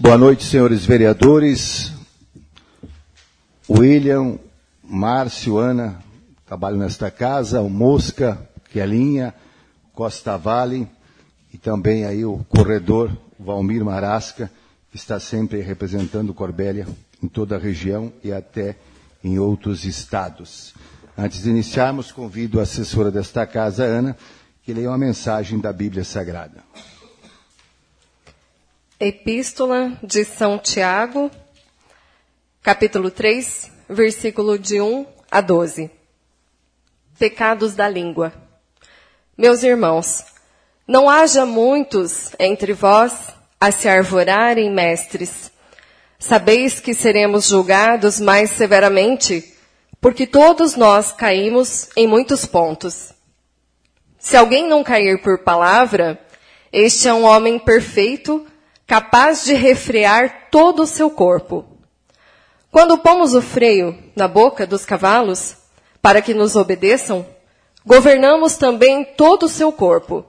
Boa noite, senhores vereadores. William, Márcio, Ana, trabalham nesta casa, o Mosca, Quelinha, Costa Vale e também aí o corredor Valmir Marasca, que está sempre representando Corbélia em toda a região e até em outros estados. Antes de iniciarmos, convido a assessora desta casa, Ana, que leia uma mensagem da Bíblia Sagrada. Epístola de São Tiago, capítulo 3, versículo de 1 a 12. Pecados da língua. Meus irmãos, não haja muitos entre vós a se arvorarem mestres. Sabeis que seremos julgados mais severamente, porque todos nós caímos em muitos pontos. Se alguém não cair por palavra, este é um homem perfeito, capaz de refrear todo o seu corpo. Quando pomos o freio na boca dos cavalos, para que nos obedeçam, governamos também todo o seu corpo.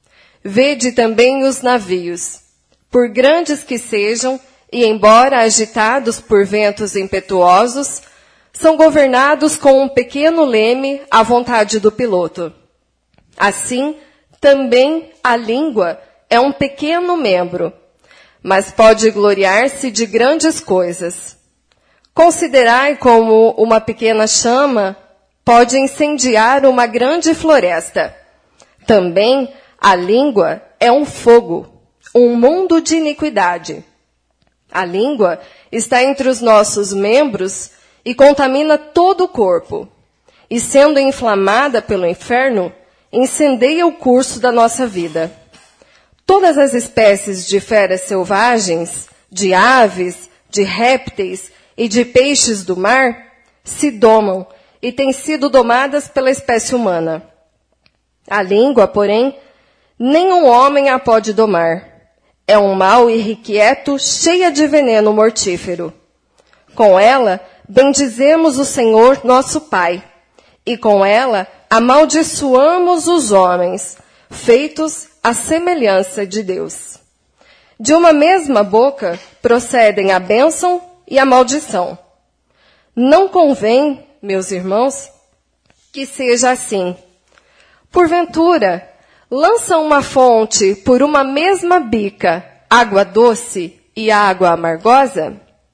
Vede também os navios, por grandes que sejam, e embora agitados por ventos impetuosos, são governados com um pequeno leme à vontade do piloto. Assim, também a língua é um pequeno membro, mas pode gloriar-se de grandes coisas. Considerai como uma pequena chama pode incendiar uma grande floresta. Também a língua é um fogo, um mundo de iniquidade. A língua está entre os nossos membros e contamina todo o corpo. E sendo inflamada pelo inferno, incendeia o curso da nossa vida. Todas as espécies de feras selvagens, de aves, de répteis e de peixes do mar se domam e têm sido domadas pela espécie humana. A língua, porém, nenhum homem a pode domar. É um mal irrequieto, cheia de veneno mortífero. Com ela, bendizemos o Senhor nosso Pai, e com ela amaldiçoamos os homens, feitos à semelhança de Deus. De uma mesma boca procedem a bênção e a maldição. Não convém, meus irmãos, que seja assim. Porventura, lança uma fonte por uma mesma bica, água doce e água amargosa?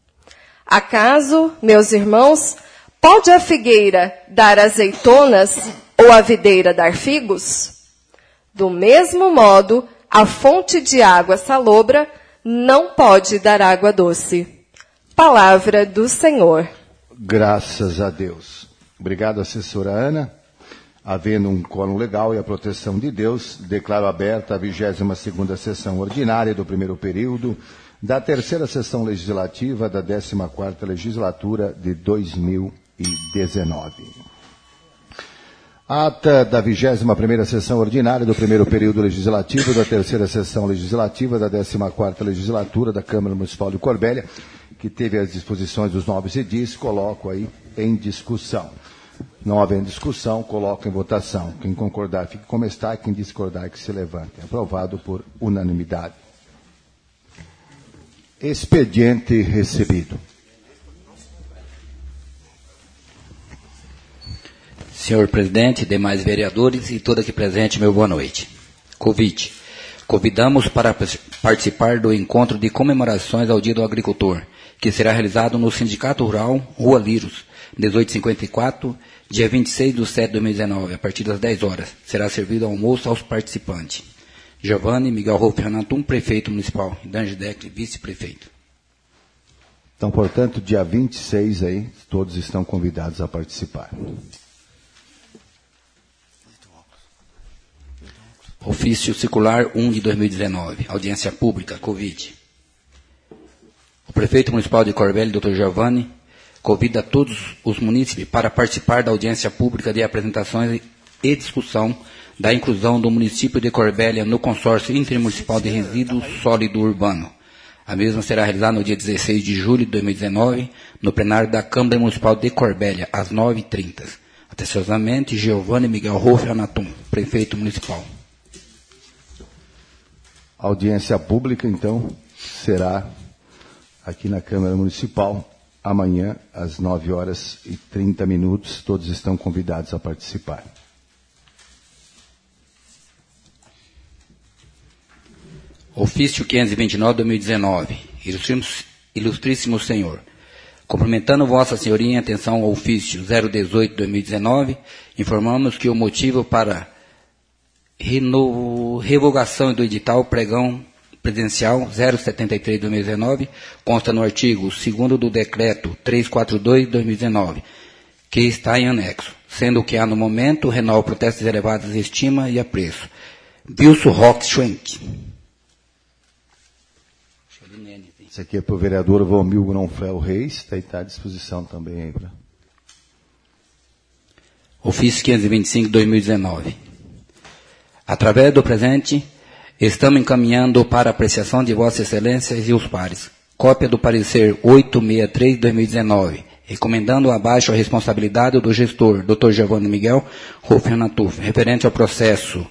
Acaso, meus irmãos, pode a figueira dar azeitonas ou a videira dar figos? Do mesmo modo, a fonte de água salobra não pode dar água doce. Palavra do Senhor. Graças a Deus. Obrigado, assessora Ana. Havendo um quórum legal e a proteção de Deus, declaro aberta a 22ª sessão ordinária do primeiro período da terceira sessão legislativa da 14ª legislatura de 2019. Ata da 21ª sessão ordinária do primeiro período legislativo da terceira sessão legislativa da 14ª legislatura da Câmara Municipal de Corbélia, que teve as disposições dos nobres edis, coloco aí em discussão. Não havendo discussão, coloco em votação. Quem concordar, fique como está. Quem discordar, que se levante. Aprovado por unanimidade. Expediente recebido. Senhor presidente, demais vereadores e todo aqui presente, meu boa noite. Convite. Convidamos para participar do encontro de comemorações ao Dia do Agricultor, que será realizado no Sindicato Rural Rua Liros, 1854, dia 26/7/2019, a partir das 10 horas. Será servido almoço aos participantes. Giovanni Miguel Rolf Renatum, prefeito municipal. Danjidec, vice-prefeito. Então, portanto, dia 26 aí, todos estão convidados a participar. Ofício Circular 1 de 2019, audiência pública, Covid. O prefeito municipal de Corbélia, Dr. Giovanni, convida todos os munícipes para participar da audiência pública de apresentações e discussão da inclusão do município de Corbélia no consórcio intermunicipal de resíduos sólido urbano. A mesma será realizada no dia 16 de julho de 2019, no plenário da Câmara Municipal de Corbélia, às 9h30. Atenciosamente, Giovanni Miguel Rolf Anatum, prefeito municipal. A audiência pública, então, será aqui na Câmara Municipal, amanhã, às 9h30. Todos estão convidados a participar. Ofício 529/2019. Ilustríssimo Senhor, cumprimentando Vossa Senhoria em atenção ao ofício 018/2019, informamos que o motivo para revogação do edital pregão presidencial 073/2019 consta no artigo 2º do decreto 342/2019, que está em anexo, sendo que há no momento renova protestos elevados de estima e apreço. Wilson Roque Schwenk. Isso aqui é para o vereador Valmir Gronfrel Reis, está à disposição também aí. Ofício 525/2019. Através do presente, estamos encaminhando para apreciação de Vossas Excelências e os pares cópia do parecer 863/2019, recomendando abaixo a responsabilidade do gestor, Dr. Giovanni Miguel Ruffinatuf, referente ao processo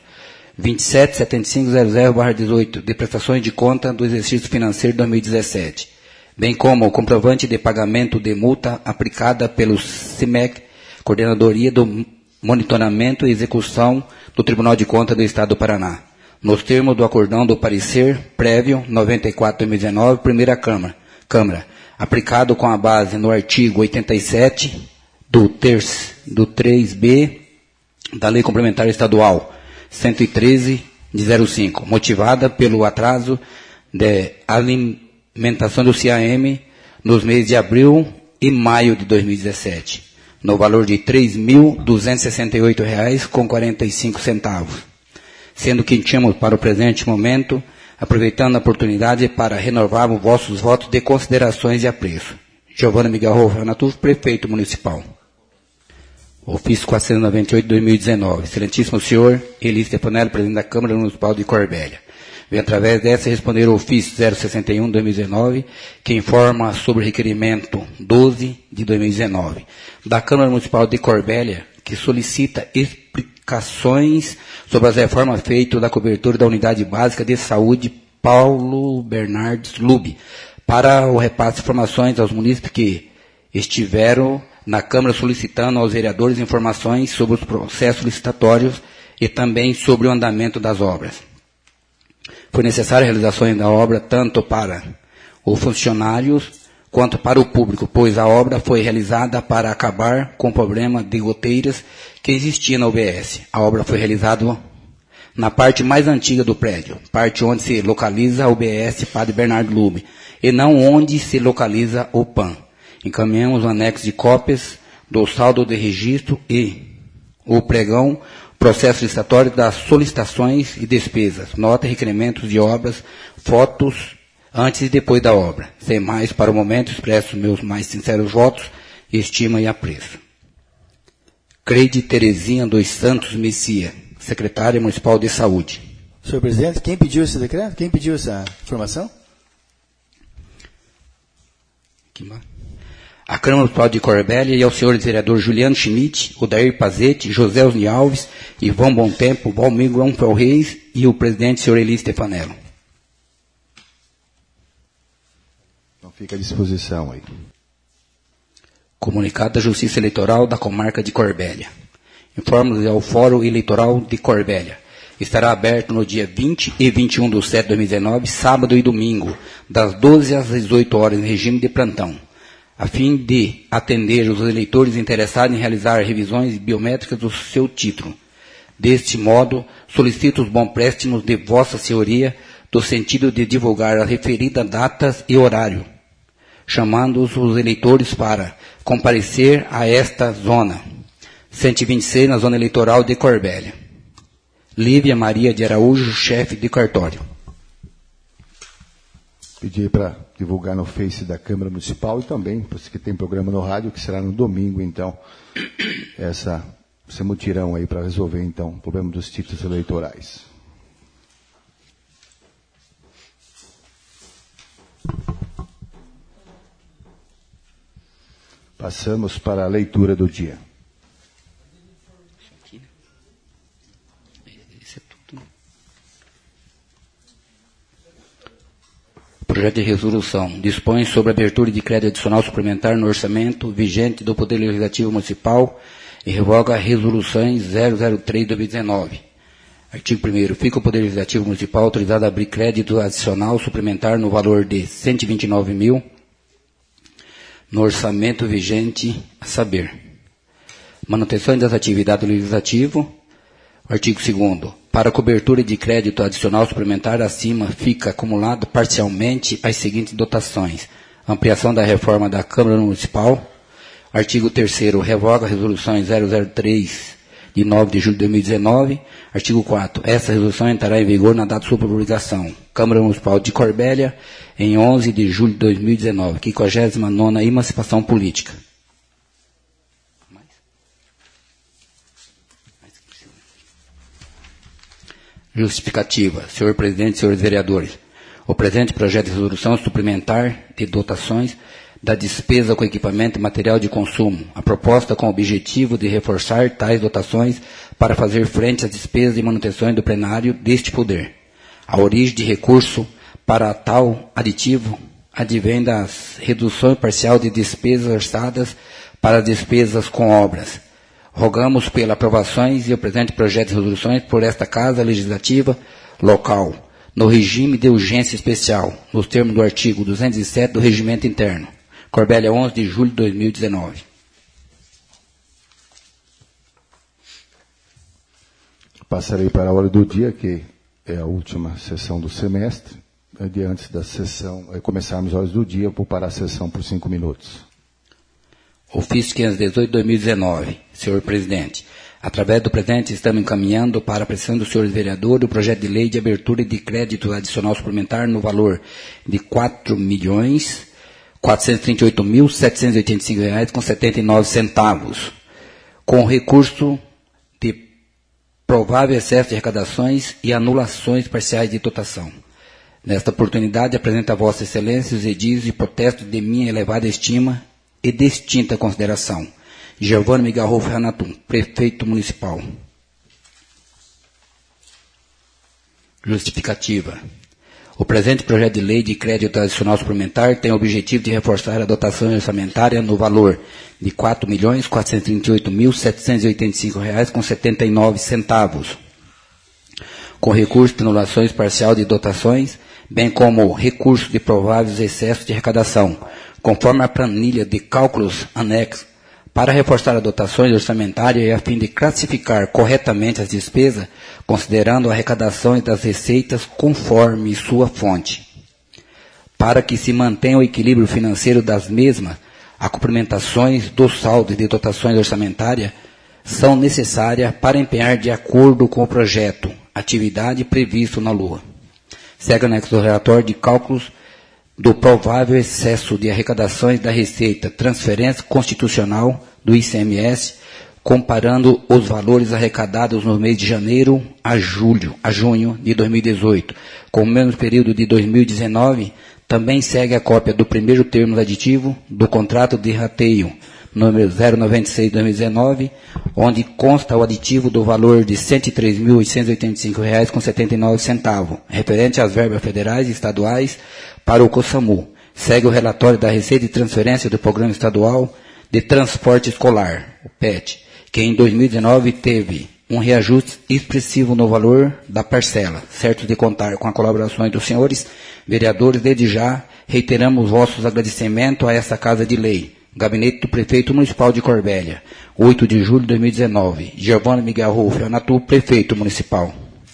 277500/18, de prestações de conta do exercício financeiro 2017, bem como o comprovante de pagamento de multa aplicada pelo CIMEC, Coordenadoria do Monitoramento e Execução do Tribunal de Contas do Estado do Paraná, nos termos do acordão do parecer prévio 94/2019, Primeira Câmara, aplicado com a base no artigo 87 do 3B da Lei Complementar Estadual 113 de 05, motivada pelo atraso de alimentação do CIAM nos meses de abril e maio de 2017, no valor de R$ 3.268,45, sendo que tínhamos para o presente momento, aproveitando a oportunidade para renovar os vossos votos de considerações e apreço. Giovanni Miguel Ruffinatuf, Prefeito Municipal. Ofício 498/2019. Excelentíssimo senhor Eli Stefanelli, presidente da Câmara Municipal de Corbélia. Venho através dessa responder o ofício 061/2019, que informa sobre o requerimento 12 de 2019 da Câmara Municipal de Corbélia, que solicita explicações sobre as reformas feitas da cobertura da Unidade Básica de Saúde Paulo Bernardes Lube, para o repasse de informações aos munícipes que estiveram na Câmara solicitando aos vereadores informações sobre os processos licitatórios e também sobre o andamento das obras. Foi necessária a realização da obra tanto para os funcionários quanto para o público, pois a obra foi realizada para acabar com o problema de goteiras que existia na UBS. A obra foi realizada na parte mais antiga do prédio, parte onde se localiza a UBS Padre Bernardo Lube, e não onde se localiza o PAN. Encaminhamos o anexo de cópias do saldo de registro e o pregão, processo licitatório das solicitações e despesas, nota e requerimentos de obras, fotos antes e depois da obra. Sem mais, para o momento, expresso meus mais sinceros votos, estima e apreço. Creide Terezinha dos Santos Messia, Secretária Municipal de Saúde. Senhor presidente, quem pediu esse decreto? Quem pediu essa informação? A Câmara Municipal de Corbélia e aos senhores vereadores Juliano Schmidt, Odair Pazete, José Osni Alves, Ivão Bom Tempo, Valmir Gronfrel Reis e o presidente, senhor Eli Stefanello. Então fica à disposição aí. Comunicado da Justiça Eleitoral da Comarca de Corbélia. Informamos ao Fórum Eleitoral de Corbélia. Estará aberto no dia 20 e 21 de 7 de 2019, sábado e domingo, das 12 às 18 horas, em regime de plantão, a fim de atender os eleitores interessados em realizar revisões biométricas do seu título. Deste modo, solicito os bons préstimos de Vossa Senhoria, no sentido de divulgar as referidas datas e horário, chamando os eleitores para comparecer a esta zona, 126, na zona eleitoral de Corbélia. Lívia Maria de Araújo, chefe de cartório. Pedi para divulgar no Face da Câmara Municipal e também, você que tem programa no rádio, que será no domingo, então, esse mutirão aí para resolver, então, o problema dos títulos eleitorais. Passamos para a leitura do dia. projeto de resolução dispõe sobre a abertura de crédito adicional suplementar no orçamento vigente do Poder Legislativo Municipal e revoga resoluções 003/2019. Artigo 1º. Fica o Poder Legislativo Municipal autorizado a abrir crédito adicional suplementar no valor de 129 mil no orçamento vigente, a saber, manutenção das atividades do Legislativo. Artigo 2º. Para cobertura de crédito adicional suplementar acima, fica acumulado parcialmente as seguintes dotações: ampliação da reforma da Câmara Municipal. Artigo 3º. Revoga resoluções 003 de 9 de julho de 2019. Artigo 4º. Essa resolução entrará em vigor na data de sua publicação. Câmara Municipal de Corbélia, em 11 de julho de 2019. 59ª Emancipação Política. Justificativa. Senhor Presidente, senhores vereadores, o presente projeto de resolução suplementar de dotações da despesa com equipamento e material de consumo. A proposta com o objetivo de reforçar tais dotações para fazer frente às despesas e manutenções do plenário deste poder. A origem de recurso para tal aditivo advém das reduções parcial de despesas orçadas para despesas com obras. Rogamos pela aprovações e o presente projeto de resoluções por esta Casa Legislativa local, no regime de urgência especial, nos termos do artigo 207 do Regimento Interno. Corbélia, 11 de julho de 2019. Passarei para a hora do dia, que é a última sessão do semestre. Antes da sessão, começarmos as horas do dia, vou parar a sessão por 5 minutos. Ofício 518 de 2019. Senhor Presidente, através do presente estamos encaminhando para a apreciação dos senhores vereadores o projeto de lei de abertura de crédito adicional suplementar no valor de R$ 4.438.785,79, com recurso de provável excesso de arrecadações e anulações parciais de dotação. Nesta oportunidade, apresento a Vossa Excelência os edis e protestos de minha elevada estima e distinta consideração. Giovanni Miguel Rolfo Renatum, Prefeito Municipal. Justificativa. O presente projeto de lei de crédito adicional suplementar tem o objetivo de reforçar a dotação orçamentária no valor de R$ 4.438.785,79, com recurso de anulações parcial de dotações, bem como recurso de prováveis excessos de arrecadação, conforme a planilha de cálculos anexo, para reforçar as dotações orçamentárias e a fim de classificar corretamente as despesas, considerando arrecadações das receitas conforme sua fonte. Para que se mantenha o equilíbrio financeiro das mesmas, as complementações dos saldos de dotações orçamentárias são necessárias para empenhar de acordo com o projeto, atividade previsto na LOA. Segue o anexo do relatório de cálculos do provável excesso de arrecadações da Receita, transferência constitucional do ICMS, comparando os valores arrecadados no mês de janeiro a junho de 2018, com o mesmo período de 2019. Também segue a cópia do primeiro termo aditivo do contrato de rateio, número 096/2019, onde consta o aditivo do valor de R$ 103.885,79, referente às verbas federais e estaduais para o COSAMU. Segue o relatório da Receita de Transferência do Programa Estadual de Transporte Escolar, o PET, que em 2019 teve um reajuste expressivo no valor da parcela. Certo de contar com a colaboração dos senhores vereadores, desde já reiteramos vossos agradecimentos a essa Casa de Lei. Gabinete do Prefeito Municipal de Corbélia, 8 de julho de 2019. Giovanni Miguel Rolfo Renatum, Prefeito Municipal.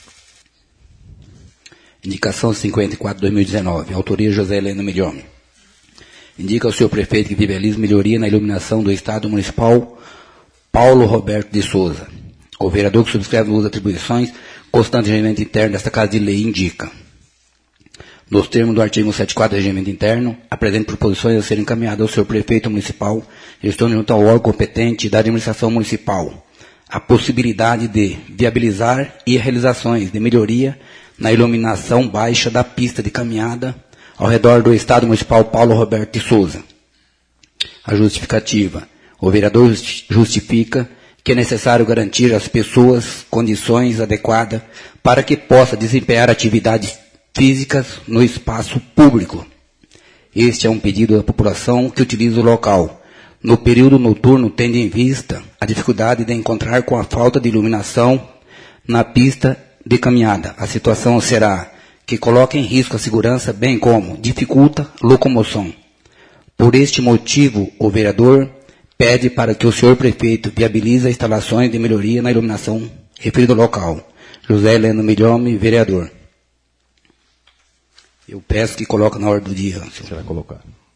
Indicação 54/2019. Autoria José Helena Milione. Indica ao senhor prefeito que viabiliza melhoria na iluminação do Estado Municipal Paulo Roberto de Souza. O vereador que subscreve duas atribuições constantes do regimento interno desta Casa de Lei indica: nos termos do artigo 174 do Regimento Interno, apresenta proposições a serem encaminhadas ao senhor prefeito municipal, gestando junto ao órgão competente da administração municipal a possibilidade de viabilizar e realizações de melhoria na iluminação baixa da pista de caminhada ao redor do Estado Municipal Paulo Roberto de Souza. A justificativa. O vereador justifica que é necessário garantir às pessoas condições adequadas para que possa desempenhar atividades físicas no espaço público, Este é um pedido da população que utiliza o local. No período noturno, tendo em vista a dificuldade de encontrar com a falta de iluminação na pista de caminhada. A situação será que coloca em risco a segurança, bem como dificulta a locomoção. Por este motivo, o vereador pede para que o senhor prefeito viabilize as instalações de melhoria na iluminação referido ao local. José Heleno Milhome, vereador. Eu peço que coloque na ordem do dia. Você vai colocar.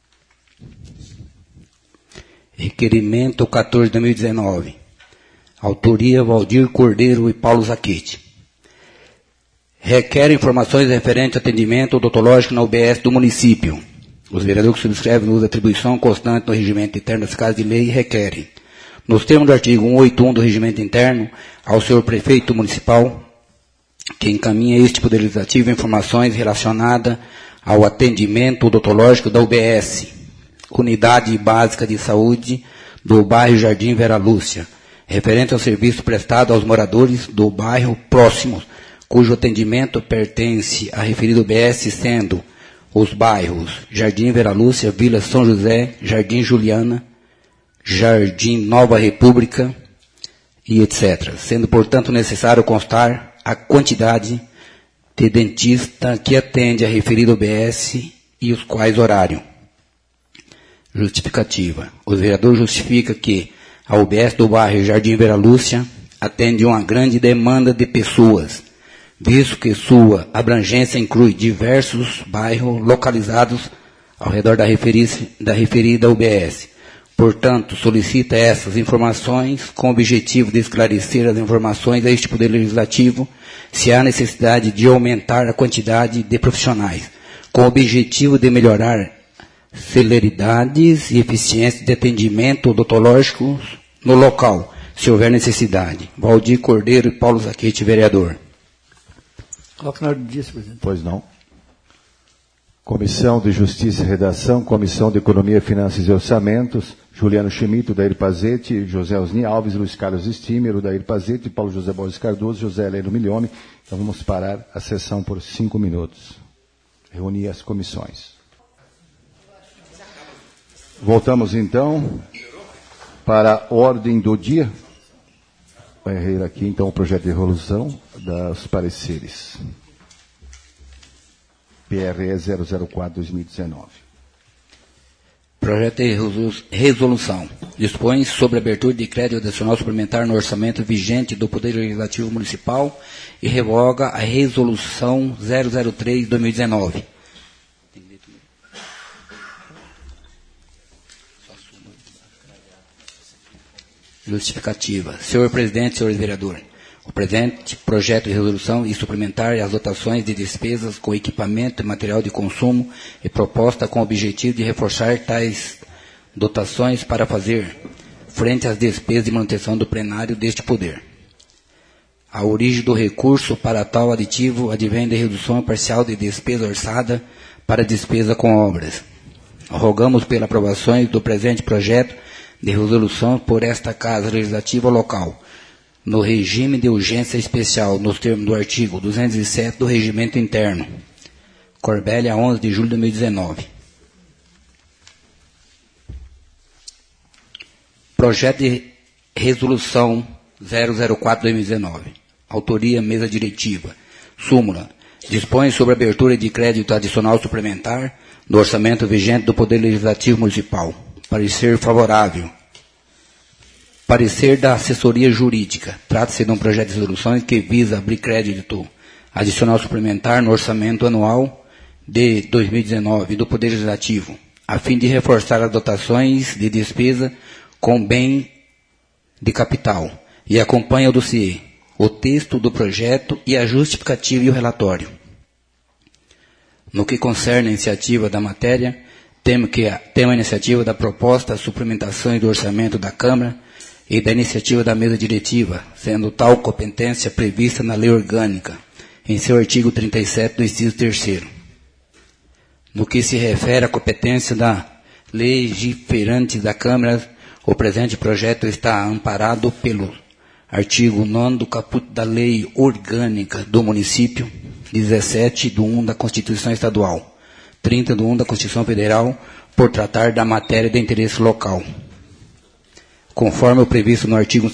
Requerimento 14 de 2019. Autoria Valdir Cordeiro e Paulo Zaquete. Requer informações referentes ao atendimento odontológico na UBS do município. Os vereadores que subscrevem no uso da atribuição constante no regimento interno das casas de lei requerem, nos termos do artigo 181 do regimento interno, ao senhor prefeito municipal, que encaminha este Poder Legislativo informações relacionadas ao atendimento odontológico da UBS, Unidade Básica de Saúde do bairro Jardim Vera Lúcia, referente ao serviço prestado aos moradores do bairro próximos, cujo atendimento pertence à referida UBS, sendo os bairros Jardim Vera Lúcia, Vila São José, Jardim Juliana, Jardim Nova República e etc. Sendo, portanto, necessário constar a quantidade de dentista que atende a referida UBS e os quais horário. Justificativa. O vereador justifica que a UBS do bairro Jardim Vera Lúcia atende uma grande demanda de pessoas, visto que sua abrangência inclui diversos bairros localizados ao redor da referida UBS. Portanto, solicita essas informações com o objetivo de esclarecer as informações a este Poder Legislativo se há necessidade de aumentar a quantidade de profissionais, com o objetivo de melhorar celeridades e eficiência de atendimento odontológico no local, se houver necessidade. Valdir Cordeiro e Paulo Zaquete, vereador. Coloca na ordem do dia, senhor presidente. Pois não. Comissão de Justiça e Redação, Comissão de Economia, Finanças e Orçamentos, Juliano Schmidt, Dair Pazete, José Osni Alves, Luiz Carlos Stimmer, Dair Pazete, Paulo José Borges Cardoso, José Heleno Milhome. Então vamos parar a sessão por 5 minutos. Reunir as comissões. Voltamos então para a ordem do dia. Vai ler aqui então o projeto de resolução dos pareceres. PRE 004-2019. Projeto de resolução. Dispõe sobre a abertura de crédito adicional suplementar no orçamento vigente do Poder Legislativo Municipal e revoga a resolução 003-2019. Justificativa. Senhor Presidente, senhores vereadores, o presente projeto de resolução e suplementar as dotações de despesas com equipamento e material de consumo é proposta com o objetivo de reforçar tais dotações para fazer frente às despesas de manutenção do plenário deste poder. A origem do recurso para tal aditivo advém da redução parcial de despesa orçada para despesa com obras. Rogamos pela aprovação do presente projeto de resolução por esta Casa Legislativa Local, no regime de urgência especial, nos termos do artigo 207 do Regimento Interno. Corbélia, 11 de julho de 2019. Projeto de resolução 004-2019. Autoria, mesa diretiva. Súmula. Dispõe sobre a abertura de crédito adicional suplementar do orçamento vigente do Poder Legislativo Municipal. Parecer favorável. Parecer da assessoria jurídica. Trata-se de um projeto de resolução que visa abrir crédito adicional suplementar no orçamento anual de 2019 do Poder Legislativo, a fim de reforçar as dotações de despesa com bem de capital, e acompanha o dossiê, o texto do projeto e a justificativa e o relatório. No que concerne a iniciativa da matéria, temo a iniciativa da proposta suplementações do orçamento da Câmara e da iniciativa da mesa diretiva, sendo tal competência prevista na lei orgânica, em seu artigo 37 do inciso 3º. No que se refere à competência da legiferante da Câmara, o presente projeto está amparado pelo artigo 9º do caput da lei orgânica do município, 17 de 1 da Constituição Estadual, 30/1 da Constituição Federal, por tratar da matéria de interesse local. Conforme o previsto no artigo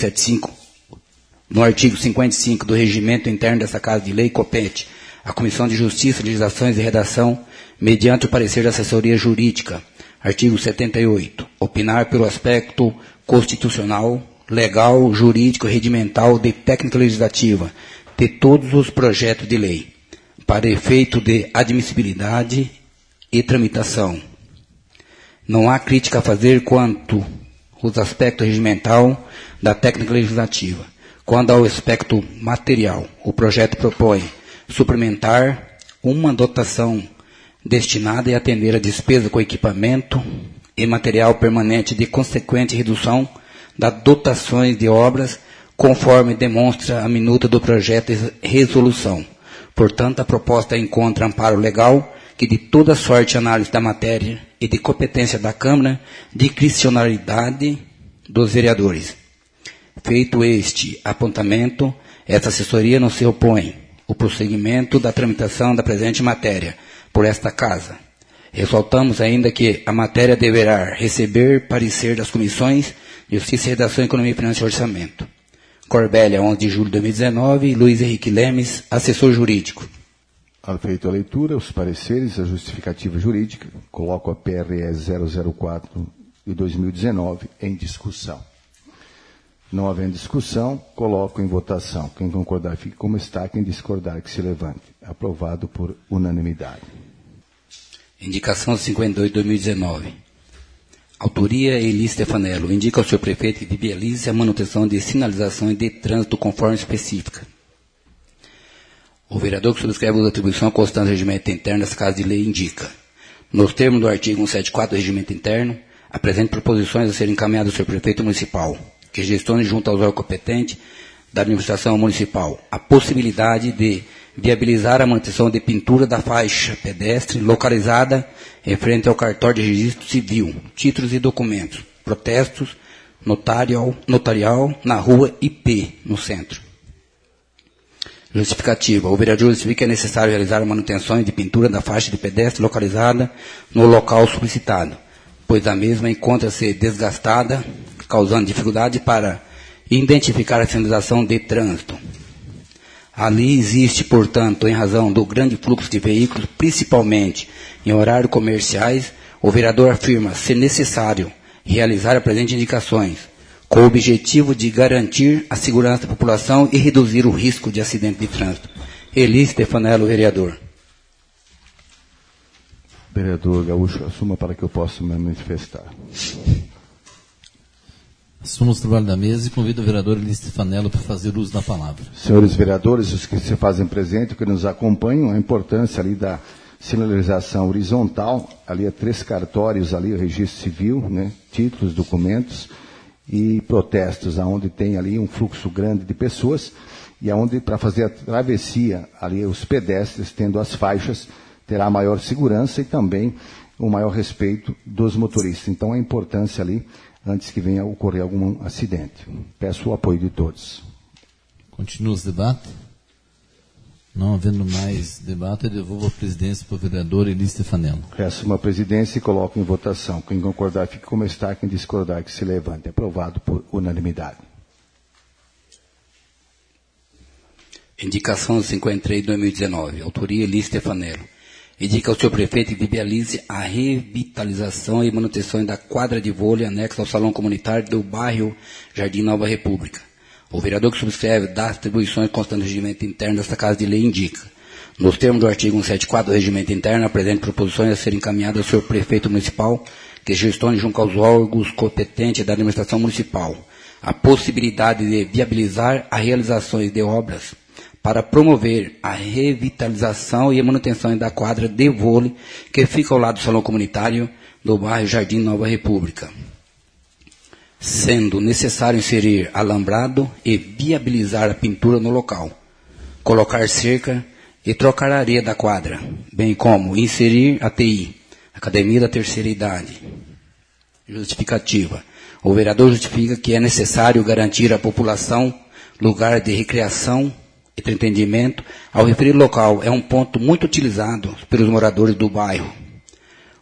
55 do Regimento Interno dessa Casa de Lei, compete à Comissão de Justiça, Legislações e Redação, mediante o parecer da assessoria jurídica, artigo 78, opinar pelo aspecto constitucional, legal, jurídico e regimental de técnica legislativa de todos os projetos de lei, para efeito de admissibilidade e tramitação. Não há crítica a fazer quanto aos aspectos regimental da técnica legislativa. Quanto ao aspecto material, o projeto propõe suplementar uma dotação destinada a atender a despesa com equipamento e material permanente de consequente redução das dotações de obras, conforme demonstra a minuta do projeto de resolução. Portanto, a proposta encontra amparo legal que de toda sorte análise da matéria e de competência da Câmara, de discricionalidade dos vereadores. Feito este apontamento, esta assessoria não se opõe ao prosseguimento da tramitação da presente matéria por esta Casa. Ressaltamos ainda que a matéria deverá receber parecer das comissões de Justiça, Redação, Economia, Finanças e Orçamento. Corbélia, 11 de julho de 2019, Luiz Henrique Lemes, assessor jurídico. Feita a leitura, os pareceres, a justificativa jurídica, coloco a PRE 004 de 2019 em discussão. Não havendo discussão, coloco em votação. Quem concordar, fique como está. Quem discordar, que se levante. Aprovado por unanimidade. Indicação 52 de 2019. Autoria Eli Stefanello. Indica ao senhor prefeito que viabilize a manutenção de sinalizações de trânsito conforme específica. O vereador que subscreve as atribuições constantes do regimento interno dessa Casa de Lei indica, nos termos do artigo 174 do regimento interno, apresente proposições a serem encaminhadas ao senhor prefeito municipal, que gestione junto aos órgãos competentes da administração municipal a possibilidade de viabilizar a manutenção de pintura da faixa pedestre localizada em frente ao cartório de registro civil, títulos e documentos, protestos, notarial na rua IP, no centro. Justificativa. O vereador justifica que é necessário realizar manutenções de pintura da faixa de pedestre localizada no local solicitado, pois a mesma encontra-se desgastada, causando dificuldade para identificar a sinalização de trânsito. Ali existe, portanto, em razão do grande fluxo de veículos, principalmente em horários comerciais, o vereador afirma ser necessário realizar as presentes indicações, com o objetivo de garantir a segurança da população e reduzir o risco de acidente de trânsito. Eli Stefanello, vereador. Vereador Gaúcho, assuma para que eu possa me manifestar. Assuma o trabalho da mesa e convido o vereador Eli Stefanello para fazer uso da palavra. Senhores vereadores, os que se fazem presente, que nos acompanham, a importância ali da sinalização horizontal, ali há 3 cartórios, ali o registro civil, né, títulos, documentos e protestos, aonde tem ali um fluxo grande de pessoas e aonde para fazer a travessia, ali os pedestres, tendo as faixas, terá maior segurança e também um maior respeito dos motoristas. Então, a importância ali, antes que venha a ocorrer algum acidente. Peço o apoio de todos. Continua os debates. Não havendo mais debate, eu devolvo a presidência para o vereador Eli Stefanello. Reassumo a presidência e coloco em votação. Quem concordar, fique como está. Quem discordar, que se levante. Aprovado por unanimidade. Indicação 53 de 2019. Autoria Eli Stefanello. Indica ao senhor prefeito que viabilize a revitalização e manutenção da quadra de vôlei anexa ao salão comunitário do bairro Jardim Nova República. O vereador que subscreve das atribuições constantes do regimento interno desta Casa de Lei indica, nos termos do artigo 174 do regimento interno, apresente proposições a serem encaminhadas ao senhor prefeito municipal, que gestione junto aos órgãos competentes da administração municipal a possibilidade de viabilizar as realizações de obras para promover a revitalização e a manutenção da quadra de vôlei que fica ao lado do salão comunitário do bairro Jardim Nova República, sendo necessário inserir alambrado e viabilizar a pintura no local, colocar cerca e trocar a areia da quadra, bem como inserir a TI, Academia da Terceira Idade. Justificativa. O vereador justifica que é necessário garantir à população lugar de recreação e entretenimento. Ao referido local é um ponto muito utilizado pelos moradores do bairro,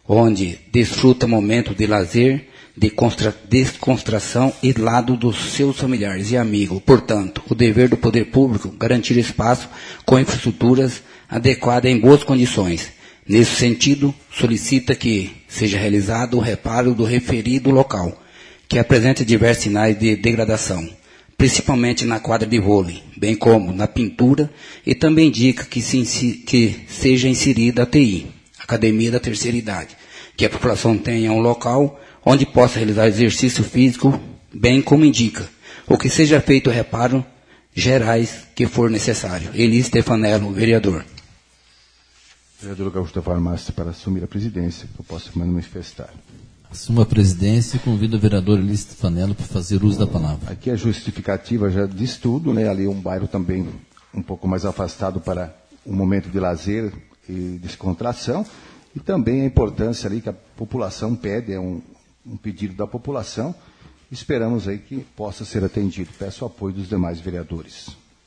onde desfruta momentos de lazer, de descontração e lado dos seus familiares e amigos. Portanto, o dever do poder público garantir espaço com infraestruturas adequadas em boas condições. Nesse sentido, solicita que seja realizado o reparo do referido local, que apresenta diversos sinais de degradação, principalmente na quadra de vôlei, bem como na pintura, e também indica que seja inserida a TI, Academia da Terceira Idade, que a população tenha um local onde possa realizar exercício físico, bem como indica, ou que seja feito reparo gerais que for necessário. Eli Stefanello, vereador. Vereador Gaúcho da Farmácia, para assumir a presidência, que eu possa manifestar. Assuma a presidência e convido o vereador Eli Stefanello para fazer uso da palavra. Aqui a justificativa já diz tudo, né? Ali um bairro também um pouco mais afastado para um momento de lazer e descontração, e também a importância ali que a população pede, é um pedido da população. Esperamos aí que possa ser atendido. Peço o apoio dos demais vereadores.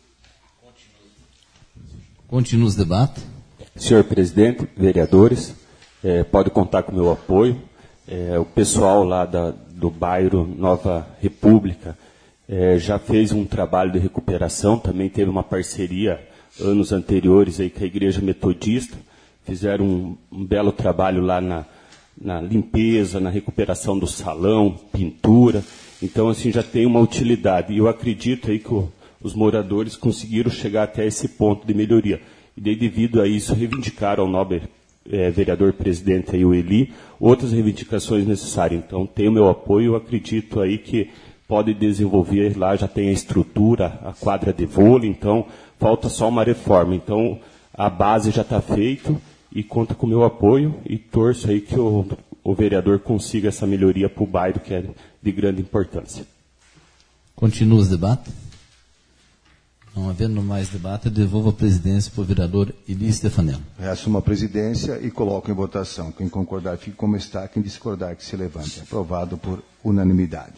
Continua os debates. Senhor presidente, vereadores, pode contar com o meu apoio. O pessoal lá do bairro Nova República já fez um trabalho de recuperação, também teve uma parceria anos anteriores aí com a Igreja Metodista, fizeram um belo trabalho lá na limpeza, na recuperação do salão, pintura. Então, assim, já tem uma utilidade. E eu acredito aí que os moradores conseguiram chegar até esse ponto de melhoria. E daí, devido a isso, reivindicaram ao nobre vereador presidente aí, o Eli, outras reivindicações necessárias. Então, tem o meu apoio, eu acredito aí que pode desenvolver, lá já tem a estrutura, a quadra de vôlei, então falta só uma reforma. Então, a base já está feita e conta com o meu apoio e torço aí que o vereador consiga essa melhoria para o bairro, que é de grande importância. Continua os debates. Não havendo mais debate, devolvo a presidência para o vereador Eli Stefanello. Reassumo a presidência e coloco em votação. Quem concordar fique como está, quem discordar que se levante. Aprovado por unanimidade.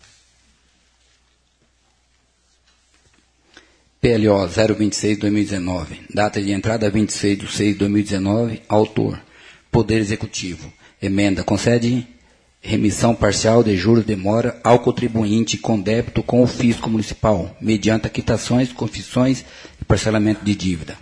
PLO 026-2019, data de entrada 26/6/2019, autor, Poder Executivo. Emenda, concede remissão parcial de juros de mora ao contribuinte com débito com o fisco municipal, mediante quitações, confissões e parcelamento de dívida.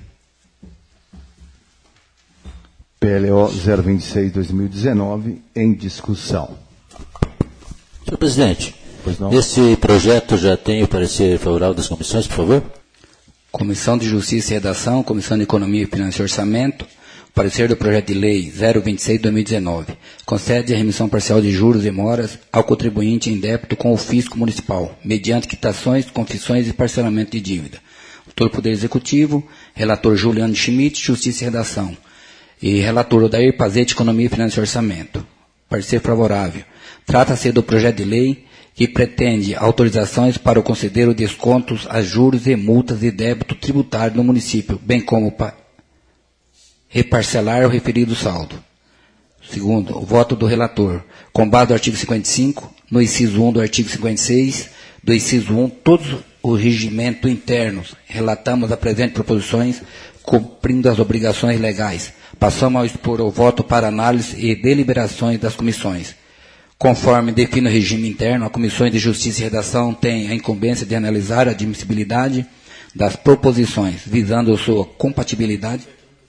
PLO 026-2019, em discussão. Senhor presidente, Pois não? esse projeto já tem o parecer favorável das comissões, por favor? Comissão de Justiça e Redação, Comissão de Economia, Finanças e Orçamento, parecer do projeto de lei 026/2019, concede a remissão parcial de juros e moras ao contribuinte em débito com o fisco municipal, mediante quitações, confissões e parcelamento de dívida. Autor Poder Executivo, relator Juliano Schmidt, Justiça e Redação, e relator Odair Pazete, Economia, Finanças e Orçamento. Parecer favorável. Trata-se do projeto de lei que pretende autorizações para o conceder descontos a juros e multas de débito tributário no município, bem como reparcelar o referido saldo. Segundo, o voto do relator. Com base no artigo 55, no inciso 1 do artigo 56, do inciso 1, todos os regimentos internos, relatamos as presentes proposições, cumprindo as obrigações legais. Passamos a expor o voto para análise e deliberações das comissões. Conforme define o regime interno, as comissões de Justiça e Redação têm a incumbência de analisar a admissibilidade das proposições, visando sua compatibilidade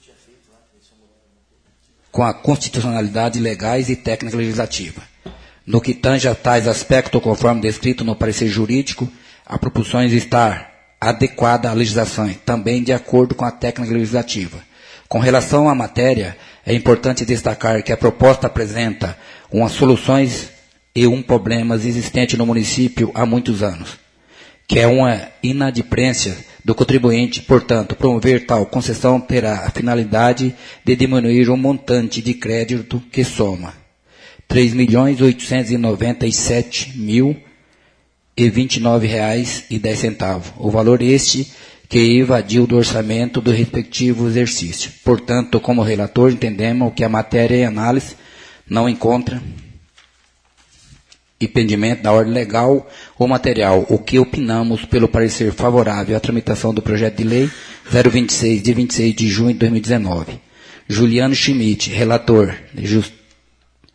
com a constitucionalidade legais e técnica legislativa. No que tange a tais aspectos, conforme descrito no parecer jurídico, a proposição está adequada à legislação, também de acordo com a técnica legislativa. Com relação à matéria, é importante destacar que a proposta apresenta umas soluções e problemas existentes no município há muitos anos, que é uma inadimplência do contribuinte. Portanto, promover tal concessão terá a finalidade de diminuir o montante de crédito que soma R$ 3.897.029,10. O valor este que evadiu do orçamento do respectivo exercício. Portanto, como relator, entendemos que a matéria em análise não encontra impedimento da ordem legal ou material, o que opinamos pelo parecer favorável à tramitação do projeto de lei 026, de 26 de junho de 2019. Juliano Schmidt, relator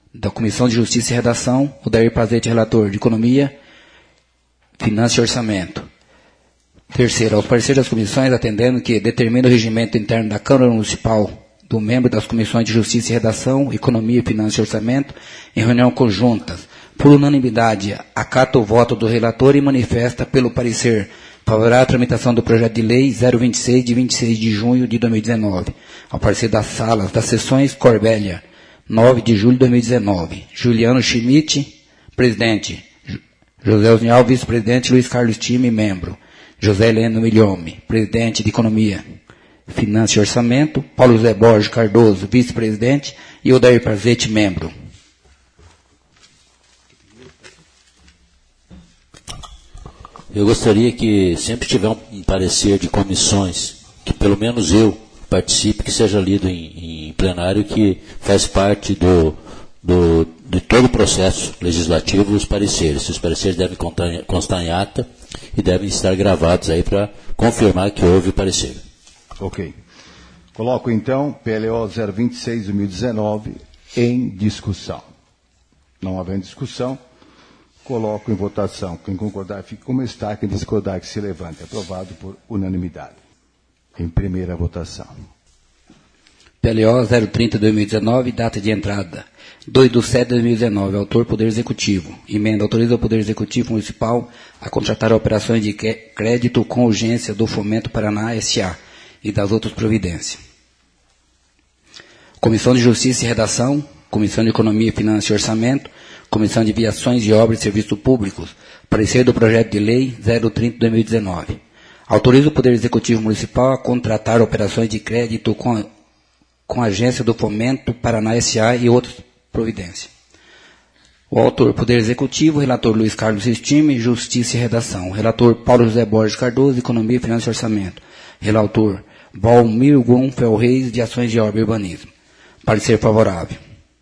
Da Comissão de Justiça e Redação, o Dair Pazete, relator de Economia, Finanças e Orçamento. Terceiro, aos pareceres das comissões, atendendo que determina o regimento interno da Câmara Municipal do membro das Comissões de Justiça e Redação, Economia, Finanças e Orçamento, em reunião conjuntas, por unanimidade, acata o voto do relator e manifesta pelo parecer favorável à tramitação do projeto de lei 026, de 26 de junho de 2019, ao parecer das salas das sessões Corbélia, 9 de julho de 2019. Juliano Schmidt, presidente. José Osnial, vice-presidente. Luiz Carlos Time, membro. José Heleno Milhome, presidente de Economia, Finanças e Orçamento. Paulo José Borges Cardoso, vice-presidente. E Odair Pazete, membro. Eu gostaria que sempre tiver um parecer de comissões, que pelo menos eu participe, que seja lido em plenário, que faz parte de todo o processo legislativo, os pareceres. Os pareceres devem constar em ata e devem estar gravados aí para confirmar que houve o parecer. Ok. Coloco então PLO 026 de 2019 em discussão. Não havendo discussão, coloco em votação. Quem concordar fica como está, quem discordar que se levante. Aprovado por unanimidade. Em primeira votação. PLO 030 de 2019, data de entrada 2/7/2019, autor Poder Executivo. Emenda autoriza o Poder Executivo Municipal a contratar operações de crédito com urgência do Fomento Paraná S.A. e das outras providências. Comissão de Justiça e Redação, Comissão de Economia, Finanças e Orçamento, Comissão de Viações e Obras e Serviços Públicos, parecer do projeto de lei 030 de 2019. Autoriza o Poder Executivo Municipal a contratar operações de crédito com a Agência do Fomento Paraná S.A. e outras providências. O autor, Poder Executivo, relator Luiz Carlos Estime, Justiça e Redação. Relator Paulo José Borges Cardoso, Economia, Finanças e Orçamento. Relator Valmir Grunfeld Reis, de Ações de Obra e Urbanismo. Parecer favorável.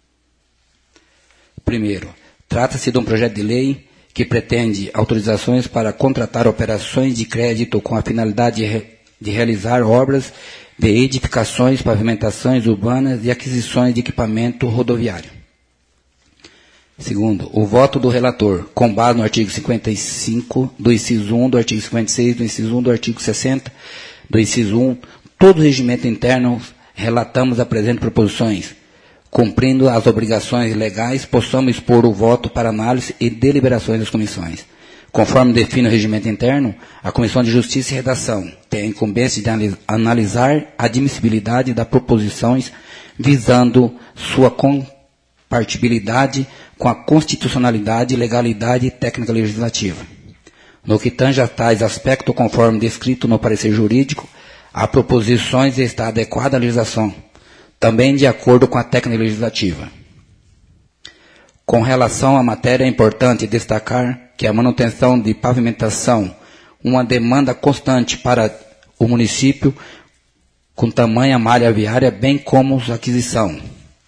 Primeiro, trata-se de um projeto de lei que pretende autorizações para contratar operações de crédito com a finalidade de realizar obras de edificações, pavimentações urbanas e aquisições de equipamento rodoviário. Segundo, o voto do relator, com base no artigo 55 do inciso 1, do artigo 56 do inciso 1, do artigo 60 do inciso 1, todo o regimento interno relatamos as presentes proposições. Cumprindo as obrigações legais, possamos expor o voto para análise e deliberações das comissões. Conforme define o regimento interno, a Comissão de Justiça e Redação tem a incumbência de analisar a admissibilidade das proposições visando sua compatibilidade com a constitucionalidade, legalidade e técnica legislativa. No que tange a tais aspectos, conforme descrito no parecer jurídico, a proposições está adequada à legislação, também de acordo com a técnica legislativa. Com relação à matéria, é importante destacar que a manutenção de pavimentação, uma demanda constante para o município, com tamanha malha viária, bem como a aquisição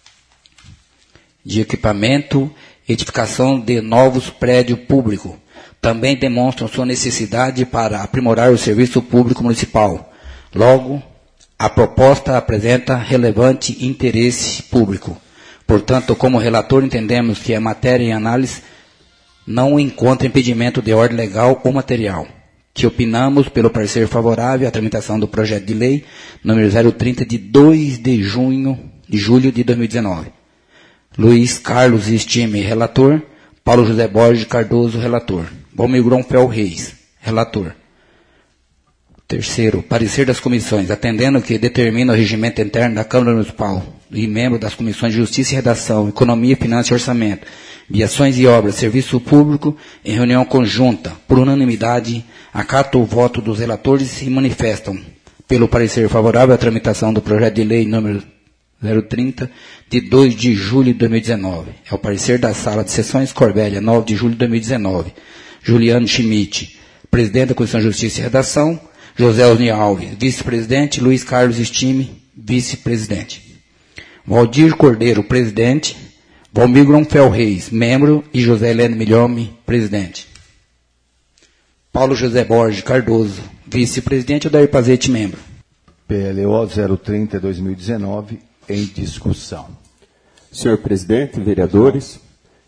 de equipamento, edificação de novos prédios públicos, também demonstram sua necessidade para aprimorar o serviço público municipal. Logo, a proposta apresenta relevante interesse público. Portanto, como relator, entendemos que a matéria em análise não encontra impedimento de ordem legal ou material, que opinamos pelo parecer favorável à tramitação do projeto de lei número 030 de 2 de julho de 2019. Luiz Carlos Estime, relator. Paulo José Borges Cardoso, relator. Valmir Grunfeld Reis, relator. Terceiro, parecer das comissões, atendendo que determina o regimento interno da Câmara Municipal e membro das comissões de Justiça e Redação, Economia, Finanças e Orçamento, Viações e Obras, Serviço Público, em reunião conjunta, por unanimidade, acata o voto dos relatores e manifestam, pelo parecer favorável à tramitação do projeto de lei número 030, de 2 de julho de 2019. É o parecer da Sala de Sessões Corbélia, 9 de julho de 2019. Juliano Schmidt, presidente da Comissão de Justiça e Redação. José Osni Alves, vice-presidente. Luiz Carlos Estime, vice-presidente. Valdir Cordeiro, presidente. Valmir Grunfeld Reis, membro. E José Heleno Milhome, presidente. Paulo José Borges Cardoso, vice-presidente. Odair Pazete, membro. PLO 030-2019, em discussão. Senhor presidente, vereadores,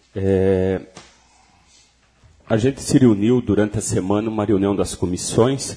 a gente se reuniu durante a semana, uma reunião das comissões,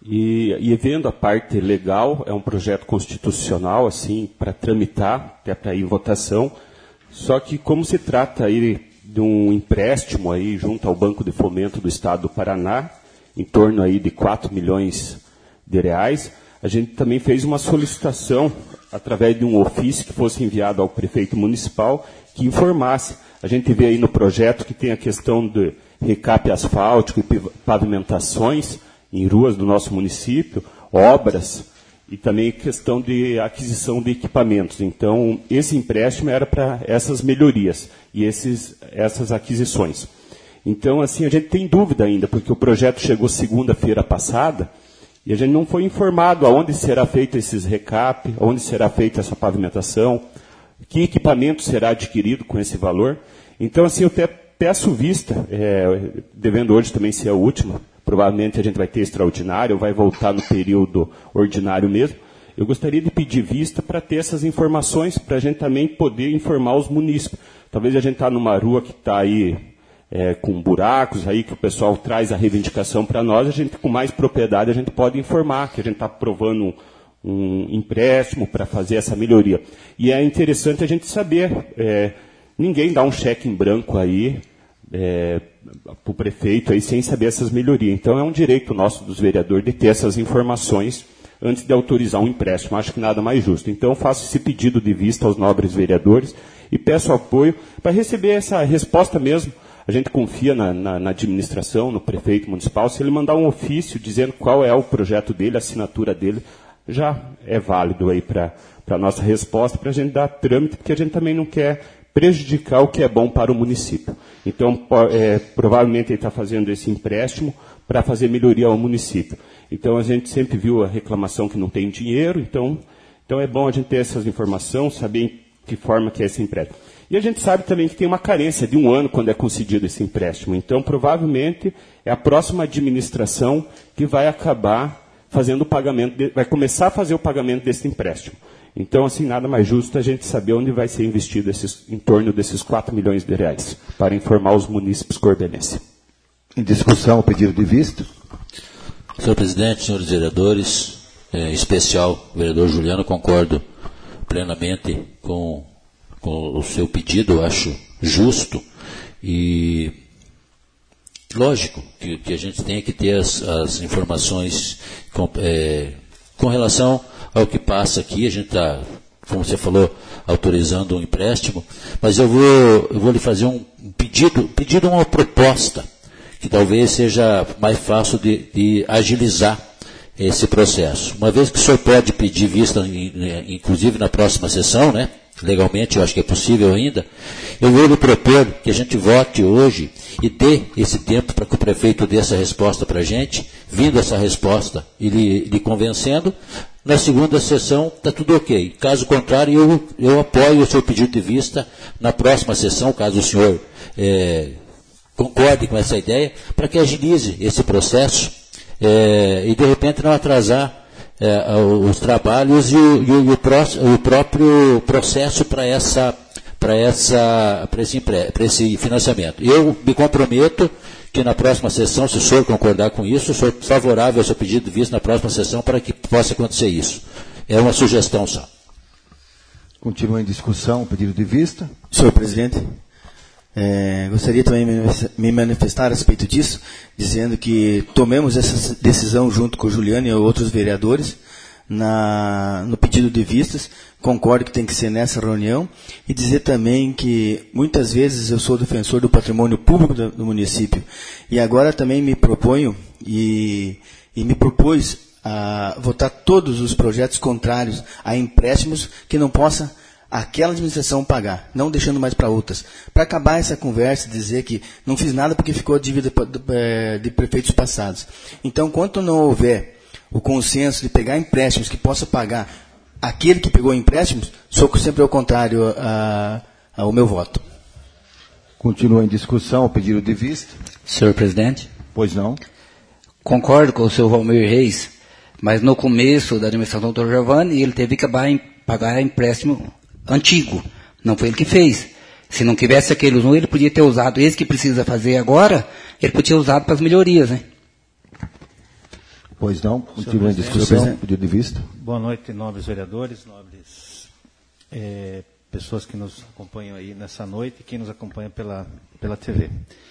e vendo a parte legal, é um projeto constitucional, assim, para tramitar, até para ir em votação, só que como se trata aí de um empréstimo aí junto ao Banco de Fomento do Estado do Paraná, em torno aí de 4 milhões de reais, a gente também fez uma solicitação através de um ofício que fosse enviado ao prefeito municipal que informasse. A gente vê aí no projeto que tem a questão de recap asfáltico e pavimentações em ruas do nosso município, obras e também questão de aquisição de equipamentos. Então, esse empréstimo era para essas melhorias e essas aquisições. Então, assim, a gente tem dúvida ainda, porque o projeto chegou segunda-feira passada e a gente não foi informado aonde será feito esses recap, onde será feita essa pavimentação, que equipamento será adquirido com esse valor. Então, assim, eu até peço vista, devendo hoje também ser a última, provavelmente a gente vai ter extraordinário, vai voltar no período ordinário mesmo. Eu gostaria de pedir vista para ter essas informações, para a gente também poder informar os munícipes. Talvez a gente está numa rua que está aí com buracos, aí que o pessoal traz a reivindicação para nós, a gente com mais propriedade a gente pode informar que a gente está aprovando um empréstimo para fazer essa melhoria. E é interessante a gente saber, ninguém dá um cheque em branco aí, para o prefeito aí sem saber essas melhorias. Então é um direito nosso dos vereadores de ter essas informações antes de autorizar um empréstimo. Acho que nada mais justo. Então eu faço esse pedido de vista aos nobres vereadores e peço apoio para receber essa resposta mesmo. A gente confia na administração, no prefeito municipal. Se ele mandar um ofício dizendo qual é o projeto dele, a assinatura dele, já é válido aí para a nossa resposta, para a gente dar trâmite, porque a gente também não quer prejudicar o que é bom para o município. Então, provavelmente ele está fazendo esse empréstimo para fazer melhoria ao município. Então, a gente sempre viu a reclamação que não tem dinheiro, então é bom a gente ter essas informações, saber em que forma que é esse empréstimo. E a gente sabe também que tem uma carência de 1 ano quando é concedido esse empréstimo. Então, provavelmente, é a próxima administração que vai acabar fazendo o pagamento, vai começar a fazer o pagamento desse empréstimo. Então, assim, nada mais justo a gente saber onde vai ser investido em torno desses 4 milhões de reais, para informar os munícipes corbelenses. Em discussão, o pedido de vista. Senhor presidente, senhores vereadores, em especial o vereador Juliano, concordo plenamente com o seu pedido, eu acho justo e lógico que a gente tem que ter as informações com relação ao que passa aqui. A gente está, como você falou, autorizando um empréstimo, mas eu vou lhe fazer um pedido, uma proposta, que talvez seja mais fácil de agilizar esse processo. Uma vez que o senhor pode pedir vista, inclusive na próxima sessão, né? Legalmente eu acho que é possível ainda, eu vou lhe propor que a gente vote hoje e dê esse tempo para que o prefeito dê essa resposta para a gente, vindo essa resposta e lhe convencendo. Na segunda sessão está tudo ok. Caso contrário, eu apoio o seu pedido de vista na próxima sessão, caso o senhor concorde com essa ideia, para que agilize esse processo e de repente não atrasar os trabalhos e o próprio processo para esse financiamento. Eu me comprometo que na próxima sessão, se o senhor concordar com isso, eu sou favorável ao seu pedido de vista na próxima sessão para que possa acontecer isso. É uma sugestão só. Continua em discussão o pedido de vista. Senhor presidente, gostaria também de me manifestar a respeito disso, dizendo que tomemos essa decisão junto com o Juliano e outros vereadores no pedido de vistas. Concordo que tem que ser nessa reunião, e dizer também que muitas vezes eu sou defensor do patrimônio público do município, e agora também me proponho e me propus a votar todos os projetos contrários a empréstimos que não possa aquela administração pagar, não deixando mais para outras, para acabar essa conversa e dizer que não fiz nada porque ficou a dívida de prefeitos passados. Então, enquanto não houver o consenso de pegar empréstimos que possa pagar aquele que pegou empréstimos, sou sempre ao contrário ao meu voto. Continua em discussão o pedido de vista. Senhor presidente. Pois não. Concordo com o senhor Valmir Reis, mas no começo da administração do Dr. Giovanni, ele teve que pagar empréstimo antigo. Não foi ele que fez. Se não tivesse aquele uso, ele podia ter usado esse que precisa fazer agora, ele podia ter usado para as melhorias, né? Pois não, continua em discussão, pedido de vista. Boa noite, nobres vereadores, nobres pessoas que nos acompanham aí nessa noite e quem nos acompanha pela TV.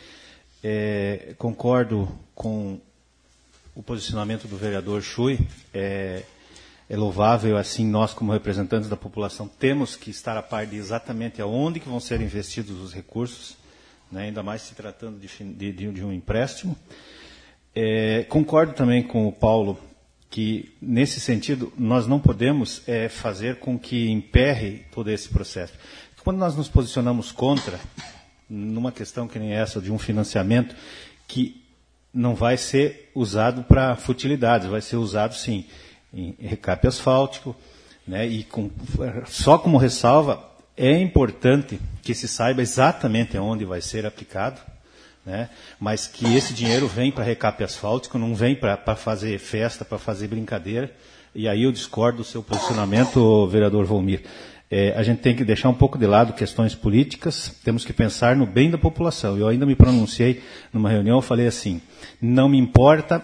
Concordo com o posicionamento do vereador Chui. É louvável, assim, nós como representantes da população temos que estar a par de exatamente aonde que vão ser investidos os recursos, né, ainda mais se tratando de um empréstimo. Concordo também com o Paulo que, nesse sentido, nós não podemos fazer com que emperre todo esse processo. Quando nós nos posicionamos contra, numa questão que nem essa, de um financiamento que não vai ser usado para futilidades, vai ser usado, sim, em recape asfáltico, né, e só como ressalva, é importante que se saiba exatamente aonde vai ser aplicado, né, mas que esse dinheiro vem para recape asfáltico, não vem para fazer festa, para fazer brincadeira, e aí eu discordo do seu posicionamento, vereador Valmir. A gente tem que deixar um pouco de lado questões políticas, temos que pensar no bem da população. Eu ainda me pronunciei numa reunião, eu falei assim, não me importa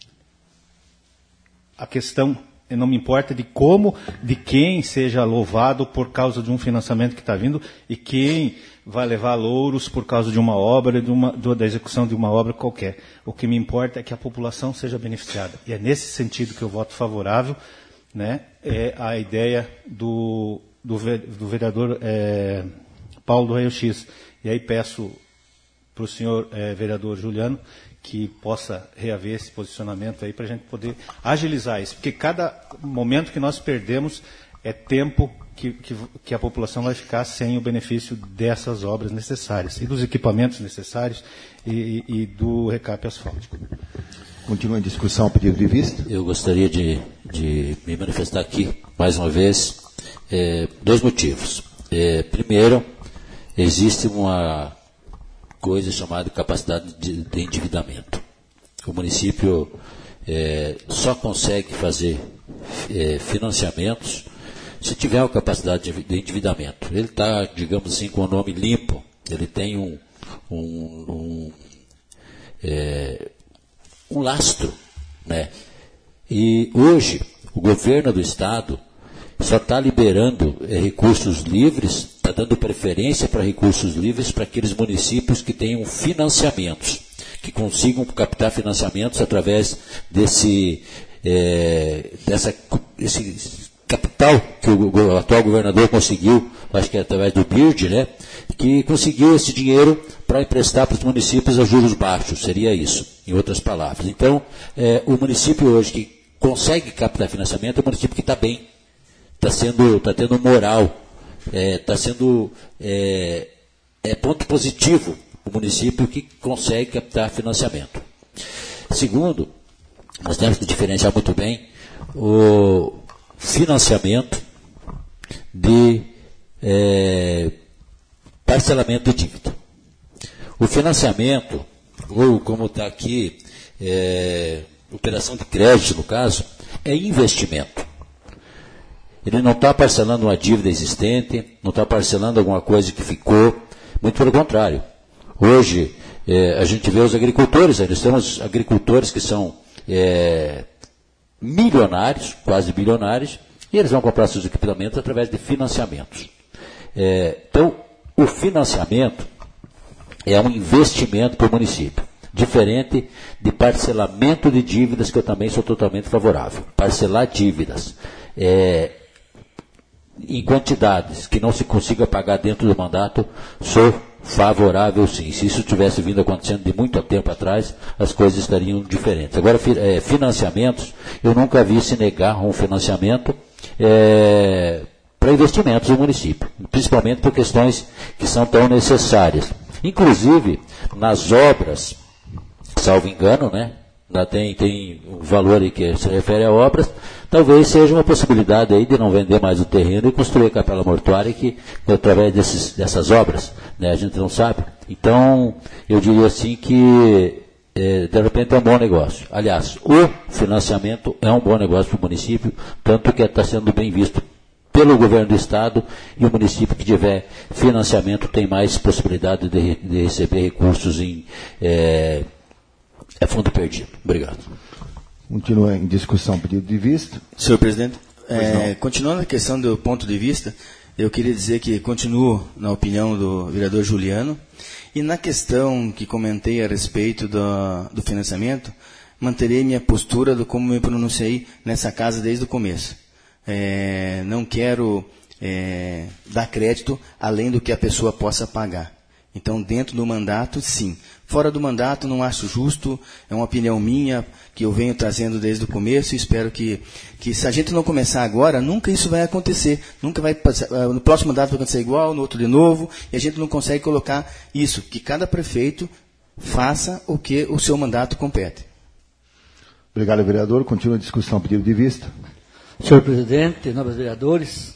a questão, não me importa de como, de quem seja louvado por causa de um financiamento que está vindo e quem vai levar louros por causa de uma obra, da execução de uma obra qualquer. O que me importa é que a população seja beneficiada. E é nesse sentido que eu voto favorável, né, a ideia do vereador Paulo do Raio X. E aí peço para o senhor vereador Juliano que possa reaver esse posicionamento aí para a gente poder agilizar isso. Porque cada momento que nós perdemos é tempo que a população vai ficar sem o benefício dessas obras necessárias, e dos equipamentos necessários e do recape asfáltico. Continua em discussão, pedido de vista. Eu gostaria de me manifestar aqui, mais uma vez, dois motivos. Primeiro, existe uma coisa chamada capacidade de endividamento. O município só consegue fazer financiamentos se tiver uma capacidade de endividamento. Ele está, digamos assim, com o nome limpo. Ele tem um lastro, né? E hoje o governo do estado só está liberando recursos livres, está dando preferência para recursos livres para aqueles municípios que tenham financiamentos, que consigam captar financiamentos através desse capital que o atual governador conseguiu, acho que é através do BIRD, né, que conseguiu esse dinheiro para emprestar para os municípios a juros baixos, seria isso, em outras palavras. Então, o município hoje que consegue captar financiamento é um município que está bem, está tendo moral, está sendo ponto positivo o município que consegue captar financiamento. Segundo, nós temos que diferenciar muito bem o financiamento de parcelamento de dívida. O financiamento, ou como está aqui, operação de crédito no caso, é investimento. Ele não está parcelando uma dívida existente, não está parcelando alguma coisa que ficou, muito pelo contrário. Hoje, a gente vê os agricultores, nós temos agricultores que são milionários, quase bilionários, e eles vão comprar seus equipamentos através de financiamentos. Então, o financiamento é um investimento para o município, diferente de parcelamento de dívidas, que eu também sou totalmente favorável. Parcelar dívidas em quantidades que não se consiga pagar dentro do mandato, sou favorável sim. Se isso tivesse vindo acontecendo de muito tempo atrás, as coisas estariam diferentes. Agora, financiamentos, eu nunca vi se negar um financiamento para investimentos no município, principalmente por questões que são tão necessárias. Inclusive, nas obras, salvo engano, né? Tem um valor aí que se refere a obras, talvez seja uma possibilidade aí de não vender mais o terreno e construir a capela mortuária que, através dessas obras, né, a gente não sabe. Então, eu diria assim que, de repente, é um bom negócio. Aliás, o financiamento é um bom negócio para o município, tanto que está sendo bem visto pelo governo do Estado, e o município que tiver financiamento tem mais possibilidade de receber recursos em fundo perdido. Obrigado. Continua em discussão o pedido de vista. Senhor presidente, continuando a questão do ponto de vista, eu queria dizer que continuo na opinião do vereador Juliano, e na questão que comentei a respeito do financiamento, manterei minha postura do como me pronunciei nessa casa desde o começo. Não quero dar crédito além do que a pessoa possa pagar. Então, dentro do mandato, sim. Fora do mandato, não acho justo, é uma opinião minha, que eu venho trazendo desde o começo, e espero que se a gente não começar agora, nunca isso vai acontecer. Nunca vai passar, no próximo mandato vai acontecer igual, no outro de novo, e a gente não consegue colocar isso, que cada prefeito faça o que o seu mandato compete. Obrigado, vereador. Continua a discussão, pedido de vista. Senhor presidente, nobres vereadores,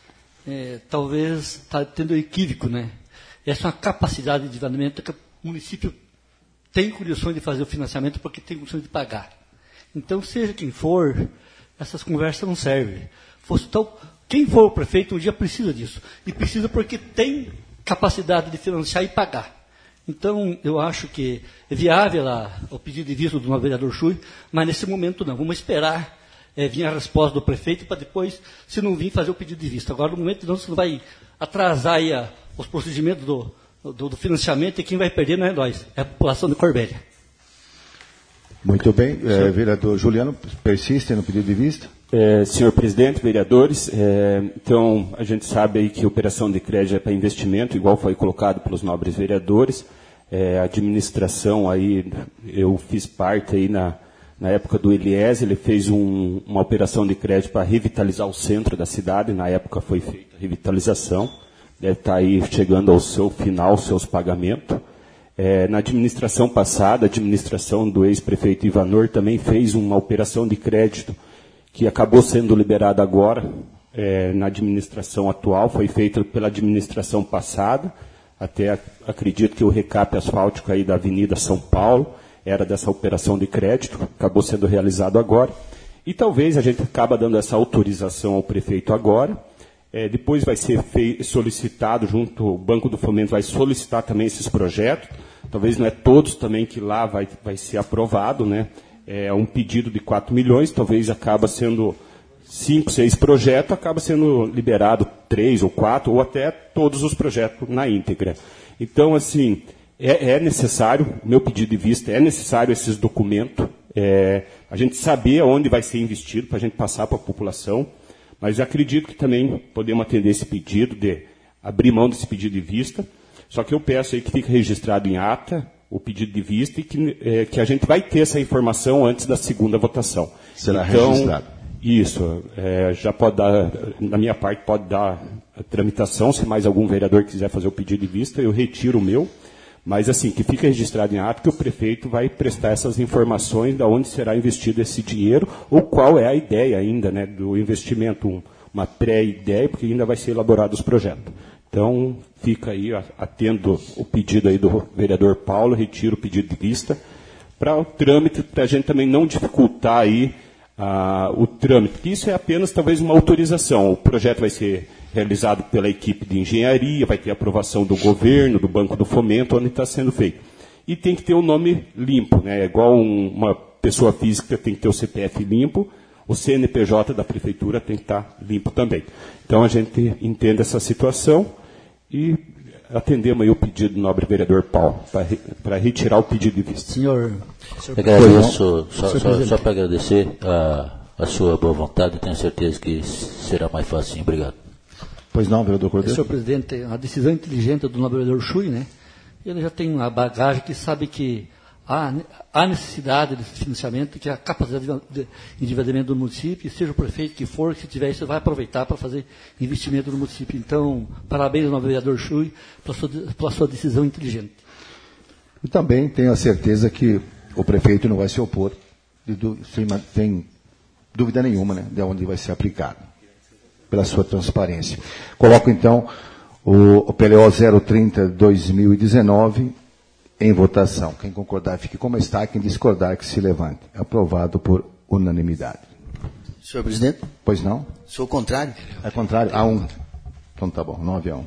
talvez está tendo equívoco, né? Essa é uma capacidade de endividamento que o município tem condições de fazer o financiamento porque tem condições de pagar. Então, seja quem for, essas conversas não servem. Então, quem for o prefeito um dia precisa disso. E precisa porque tem capacidade de financiar e pagar. Então, eu acho que é viável o pedido de vista do novo vereador Chui, mas nesse momento não. Vamos esperar vir a resposta do prefeito para depois, se não vir, fazer o pedido de vista. Agora, no momento, não, você não vai atrasar aí os procedimentos do financiamento, e quem vai perder não é nós, é a população de Corbélia. Muito bem. Vereador Juliano, persiste no pedido de vista? Senhor presidente, vereadores, então a gente sabe aí que a operação de crédito é para investimento, igual foi colocado pelos nobres vereadores. A administração aí, eu fiz parte aí na época do Eliés, ele fez uma operação de crédito para revitalizar o centro da cidade, na época foi feita a revitalização, deve estar aí chegando ao seu final, seus pagamentos. Na administração passada, a administração do ex-prefeito Ivanor também fez uma operação de crédito que acabou sendo liberada agora, na administração atual, foi feita pela administração passada, até acredito que o recap asfáltico aí da Avenida São Paulo era dessa operação de crédito, acabou sendo realizado agora, e talvez a gente acaba dando essa autorização ao prefeito agora, depois vai ser solicitado junto, o Banco do Fomento vai solicitar também esses projetos, talvez não é todos também que lá vai ser aprovado, né? É um pedido de 4 milhões, talvez acaba sendo 5, 6 projetos, acaba sendo liberado 3 ou 4, ou até todos os projetos na íntegra. Então, assim, é necessário, meu pedido de vista, é necessário esses documentos, a gente saber onde vai ser investido, para a gente passar para a população, mas eu acredito que também podemos atender esse pedido, de abrir mão desse pedido de vista, só que eu peço aí que fique registrado em ata o pedido de vista e que a gente vai ter essa informação antes da segunda votação. Será registrado. Isso, já pode dar, da minha parte, pode dar a tramitação, se mais algum vereador quiser fazer o pedido de vista, eu retiro o meu, mas assim, que fique registrado em ato que o prefeito vai prestar essas informações de onde será investido esse dinheiro, ou qual é a ideia ainda, né, do investimento, uma pré-ideia, porque ainda vai ser elaborado os projetos. Então, fica aí, atendo o pedido aí do vereador Paulo, retiro o pedido de vista, para o trâmite, para a gente também não dificultar aí o trâmite, porque isso é apenas talvez uma autorização. O projeto vai ser realizado pela equipe de engenharia, vai ter aprovação do governo, do Banco do Fomento, onde está sendo feito. E tem que ter o nome limpo, né? É igual uma pessoa física tem que ter o CPF limpo, o CNPJ da prefeitura tem que estar limpo também. Então a gente entende essa situação e atendemos aí o pedido do nobre vereador Paulo, para retirar o pedido de vista. Senhor agradeço, só para agradecer a sua boa vontade, tenho certeza que será mais fácil. Obrigado. Pois não, vereador Cordeiro. Senhor presidente, a decisão inteligente do nobre vereador Chui, né? Ele já tem uma bagagem que sabe que há necessidade desse financiamento, que a capacidade de endividamento do município, seja o prefeito que for, se tiver isso, vai aproveitar para fazer investimento no município. Então, parabéns ao novo vereador Chui pela sua decisão inteligente. E também tenho a certeza que o prefeito não vai se opor, sem dúvida nenhuma, né, de onde vai ser aplicado, pela sua transparência. Coloco, então, o PLO 030-2019 em votação. Quem concordar, fique como está. Quem discordar, que se levante. Aprovado por unanimidade. Senhor presidente? Pois não? Sou o contrário. É contrário? A1. Então tá bom, 9-1.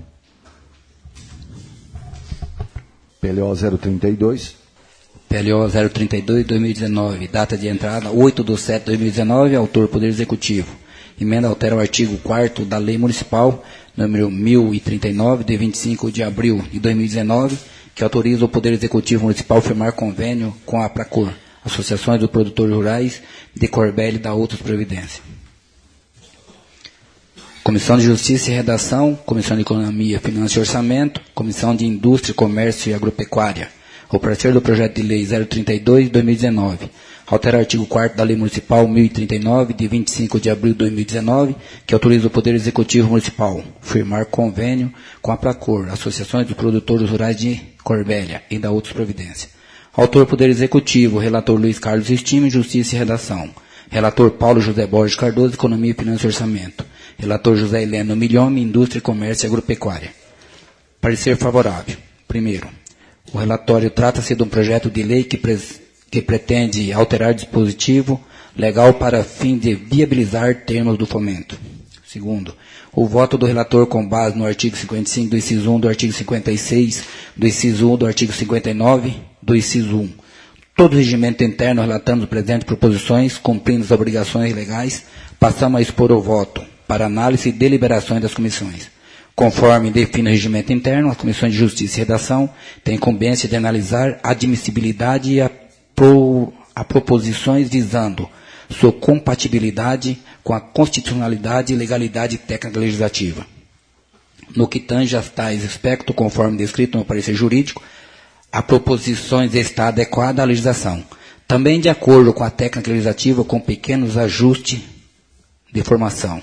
PLO 032. PLO 032, 2019, data de entrada 8/7/2019, autor Poder Executivo. Emenda altera o artigo 4º da Lei Municipal, número 1039, de 25 de abril de 2019, que autoriza o Poder Executivo Municipal a firmar convênio com a APRACOR, Associações dos Produtores Rurais de Corbélia e da outras providências. Comissão de Justiça e Redação, Comissão de Economia, Finanças e Orçamento, Comissão de Indústria, Comércio e Agropecuária. O parecer do projeto de lei 032, 2019. Altera o artigo 4º da Lei Municipal 1039, de 25 de abril de 2019, que autoriza o Poder Executivo Municipal firmar convênio com a APRACOR, Associações dos Produtores Rurais de Corbélia e da outras providências. Autor Poder Executivo, relator Luiz Carlos Estime, Justiça e Redação. Relator Paulo José Borges Cardoso, Economia, Finanças e Orçamento. Relator José Heleno Milhome, Indústria, Comércio e Agropecuária. Parecer favorável. Primeiro, o relatório trata-se de um projeto de lei que pretende alterar dispositivo legal para fim de viabilizar termos do fomento. Segundo, o voto do relator com base no artigo 55 do inciso 1 do artigo 56 do inciso 1 do artigo 59 do inciso 1. Todo o regimento interno relatando as presentes proposições, cumprindo as obrigações legais, passamos a expor o voto para análise e deliberações das comissões. Conforme define o regimento interno, as comissões de Justiça e Redação têm incumbência de analisar a admissibilidade e a proposições visando sua compatibilidade com a constitucionalidade e legalidade técnica legislativa. No que tange a tais aspectos, conforme descrito no parecer jurídico, a proposições está adequada à legislação, também de acordo com a técnica legislativa, com pequenos ajustes de formação.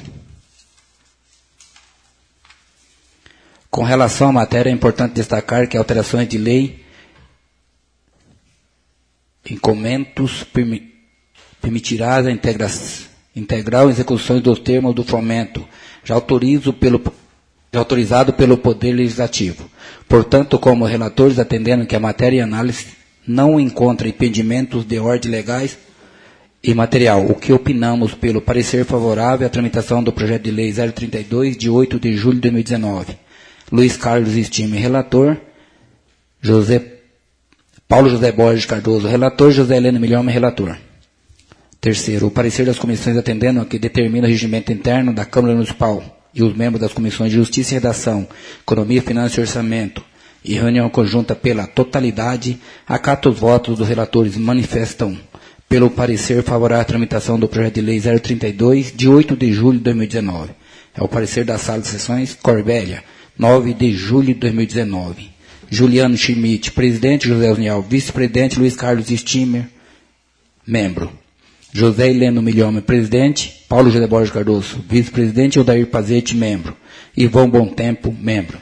Com relação à matéria, é importante destacar que alterações de lei em comentos permitirá a integral execução dos termos do fomento, já autorizado pelo Poder Legislativo. Portanto, como relatores, atendendo que a matéria e análise não encontra impedimentos de ordem legais e material, o que opinamos pelo parecer favorável à tramitação do projeto de lei 032, de 8 de julho de 2019. Luiz Carlos Estime, relator. Paulo José Borges Cardoso, relator. José Heleno Milhome, relator. Terceiro, o parecer das comissões atendendo a que determina o regimento interno da Câmara Municipal e os membros das comissões de Justiça e Redação, Economia, Finanças e Orçamento e reunião conjunta pela totalidade, acata os votos dos relatores manifestam pelo parecer favorável à tramitação do projeto de lei 032, de 8 de julho de 2019. É o parecer da Sala de Sessões Corbélia, 9 de julho de 2019. Juliano Schmidt, presidente. José Osniel, vice-presidente. Luiz Carlos Stimer, membro. José Heleno Milhome, presidente. Paulo José Borges Cardoso, vice-presidente. Odair Pazete, membro. Ivon Bontempo, membro.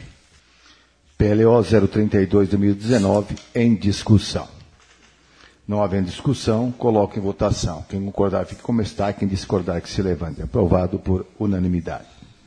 PLO 032, 2019, em discussão. Não havendo discussão, coloco em votação. Quem concordar, fique como está. Quem discordar, que se levante. Aprovado por unanimidade.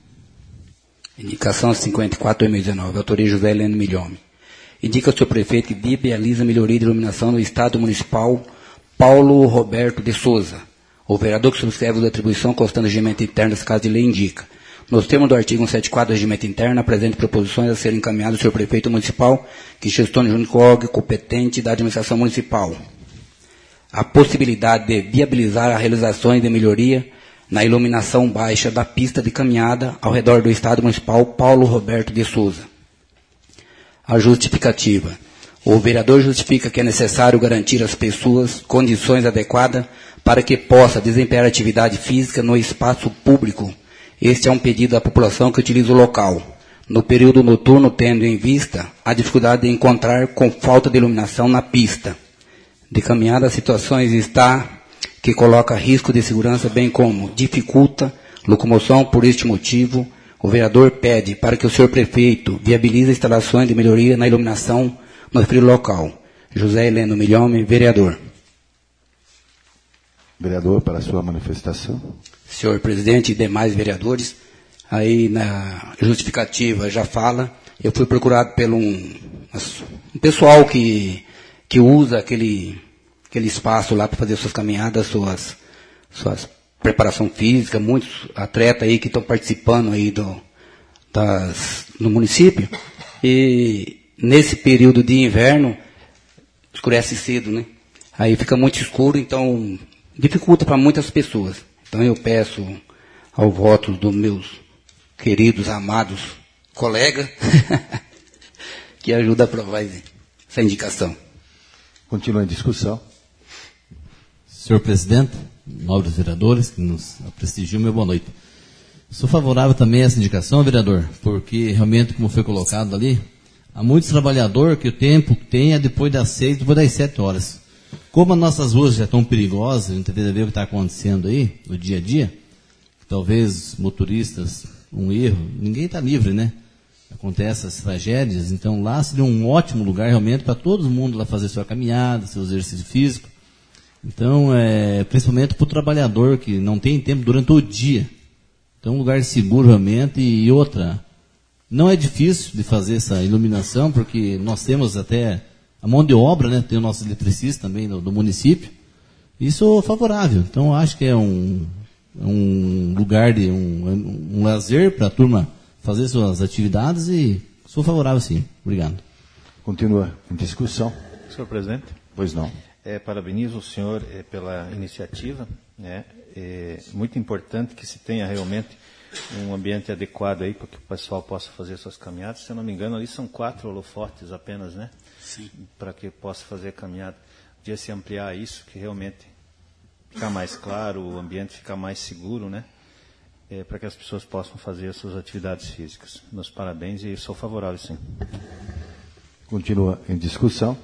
Indicação 54/2019, autoria José Heleno Milhome. Indica o senhor prefeito que viabiliza a melhoria de iluminação no Estado Municipal Paulo Roberto de Souza. O vereador que subscreve a atribuição constando do regimento interno desse caso de lei indica. Nos termos do artigo 174 do regimento interno, apresente proposições a serem encaminhadas ao senhor prefeito municipal que gestione junto com o órgão competente da administração municipal a possibilidade de viabilizar as realizações de melhoria na iluminação baixa da pista de caminhada ao redor do Estado Municipal Paulo Roberto de Souza. A justificativa. O vereador justifica que é necessário garantir às pessoas condições adequadas para que possa desempenhar atividade física no espaço público. Este é um pedido da população que utiliza o local, no período noturno, tendo em vista a dificuldade de encontrar com falta de iluminação na pista de caminhada, situações que coloca risco de segurança, bem como dificulta locomoção. Por este motivo, o vereador pede para que o senhor prefeito viabilize instalações de melhoria na iluminação no referido local. José Heleno Milhome, vereador. Vereador, para a sua manifestação. Senhor presidente e demais vereadores, aí na justificativa já fala, eu fui procurado pelo um pessoal que usa aquele espaço lá para fazer suas caminhadas, suas preparação física, muitos atletas aí que estão participando aí no município. E nesse período de inverno, escurece cedo, né? Aí fica muito escuro, então dificulta para muitas pessoas. Então eu peço ao voto dos meus queridos, amados colegas que ajuda a aprovar essa indicação. Continua em discussão. Senhor presidente, nobres vereadores que nos prestigiam, meu boa noite. Sou favorável também a essa indicação, vereador, porque realmente, como foi colocado ali, há muitos trabalhadores que o tempo tem é depois das 6, depois das 7 horas. Como as nossas ruas já estão perigosas, a gente tem que ver o que está acontecendo aí, no dia a dia, talvez motoristas, um erro, ninguém está livre, né? Acontecem essas tragédias, então lá seria um ótimo lugar realmente para todo mundo lá fazer sua caminhada, seu exercício físico. Então, principalmente para o trabalhador que não tem tempo durante o dia. Então, um lugar seguro realmente. E outra, não é difícil de fazer essa iluminação, porque nós temos até a mão de obra, né? Tem o nosso eletricista também do município. Isso é favorável. Então, acho que é um lugar de um lazer para a turma fazer suas atividades e sou favorável, sim. Obrigado. Continua em discussão. Senhor presidente. Pois não. Parabenizo o senhor pela iniciativa. É muito importante que se tenha realmente um ambiente adequado aí para que o pessoal possa fazer suas caminhadas. Se eu não me engano, ali são 4 holofotes apenas, né? Sim. Para que possa fazer a caminhada. Podia se ampliar isso, que realmente ficar mais claro, o ambiente ficar mais seguro, né? Para que as pessoas possam fazer as suas atividades físicas. Meus parabéns e sou favorável, sim. Continua em discussão.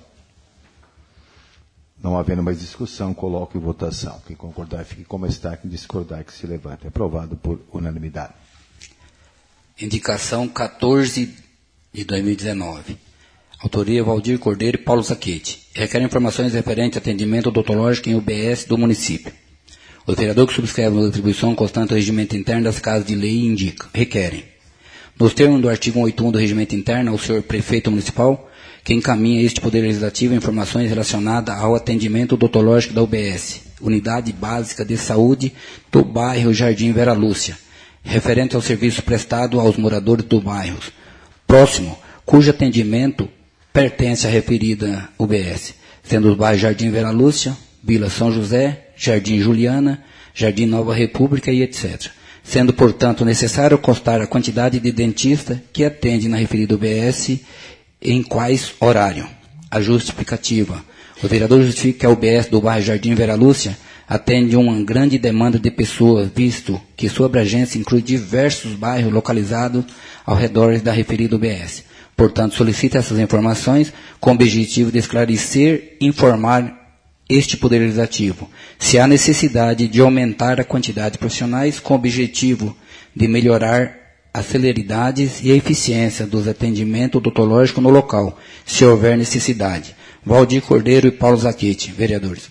Não havendo mais discussão, coloco em votação. Quem concordar, fique como está. Quem discordar, que se levante. Aprovado por unanimidade. Indicação 14 de 2019. Autoria Valdir Cordeiro e Paulo Zachetti. Requer informações referentes a atendimento odontológico em UBS do município. O vereador que subscreve uma atribuição constante ao regimento interno das casas de lei indica. Requerem. Nos termos do artigo 181 do regimento interno, ao senhor prefeito municipal, que encaminha este Poder Legislativo informações relacionadas ao atendimento odontológico da UBS, Unidade Básica de Saúde do bairro Jardim Vera Lúcia, referente ao serviço prestado aos moradores do bairro próximo, cujo atendimento pertence à referida UBS, sendo os bairros Jardim Vera Lúcia, Vila São José, Jardim Juliana, Jardim Nova República e etc. Sendo, portanto, necessário constar a quantidade de dentista que atende na referida UBS em quais horário. A justificativa. O vereador justifica que a UBS do bairro Jardim Vera Lúcia atende uma grande demanda de pessoas, visto que sua abrangência inclui diversos bairros localizados ao redor da referida UBS. Portanto, solicita essas informações com o objetivo de esclarecer e informar este Poder Legislativo, se há necessidade de aumentar a quantidade de profissionais com o objetivo de melhorar a celeridade e a eficiência dos atendimentos odontológicos no local, se houver necessidade. Valdir Cordeiro e Paulo Zachetti, vereadores.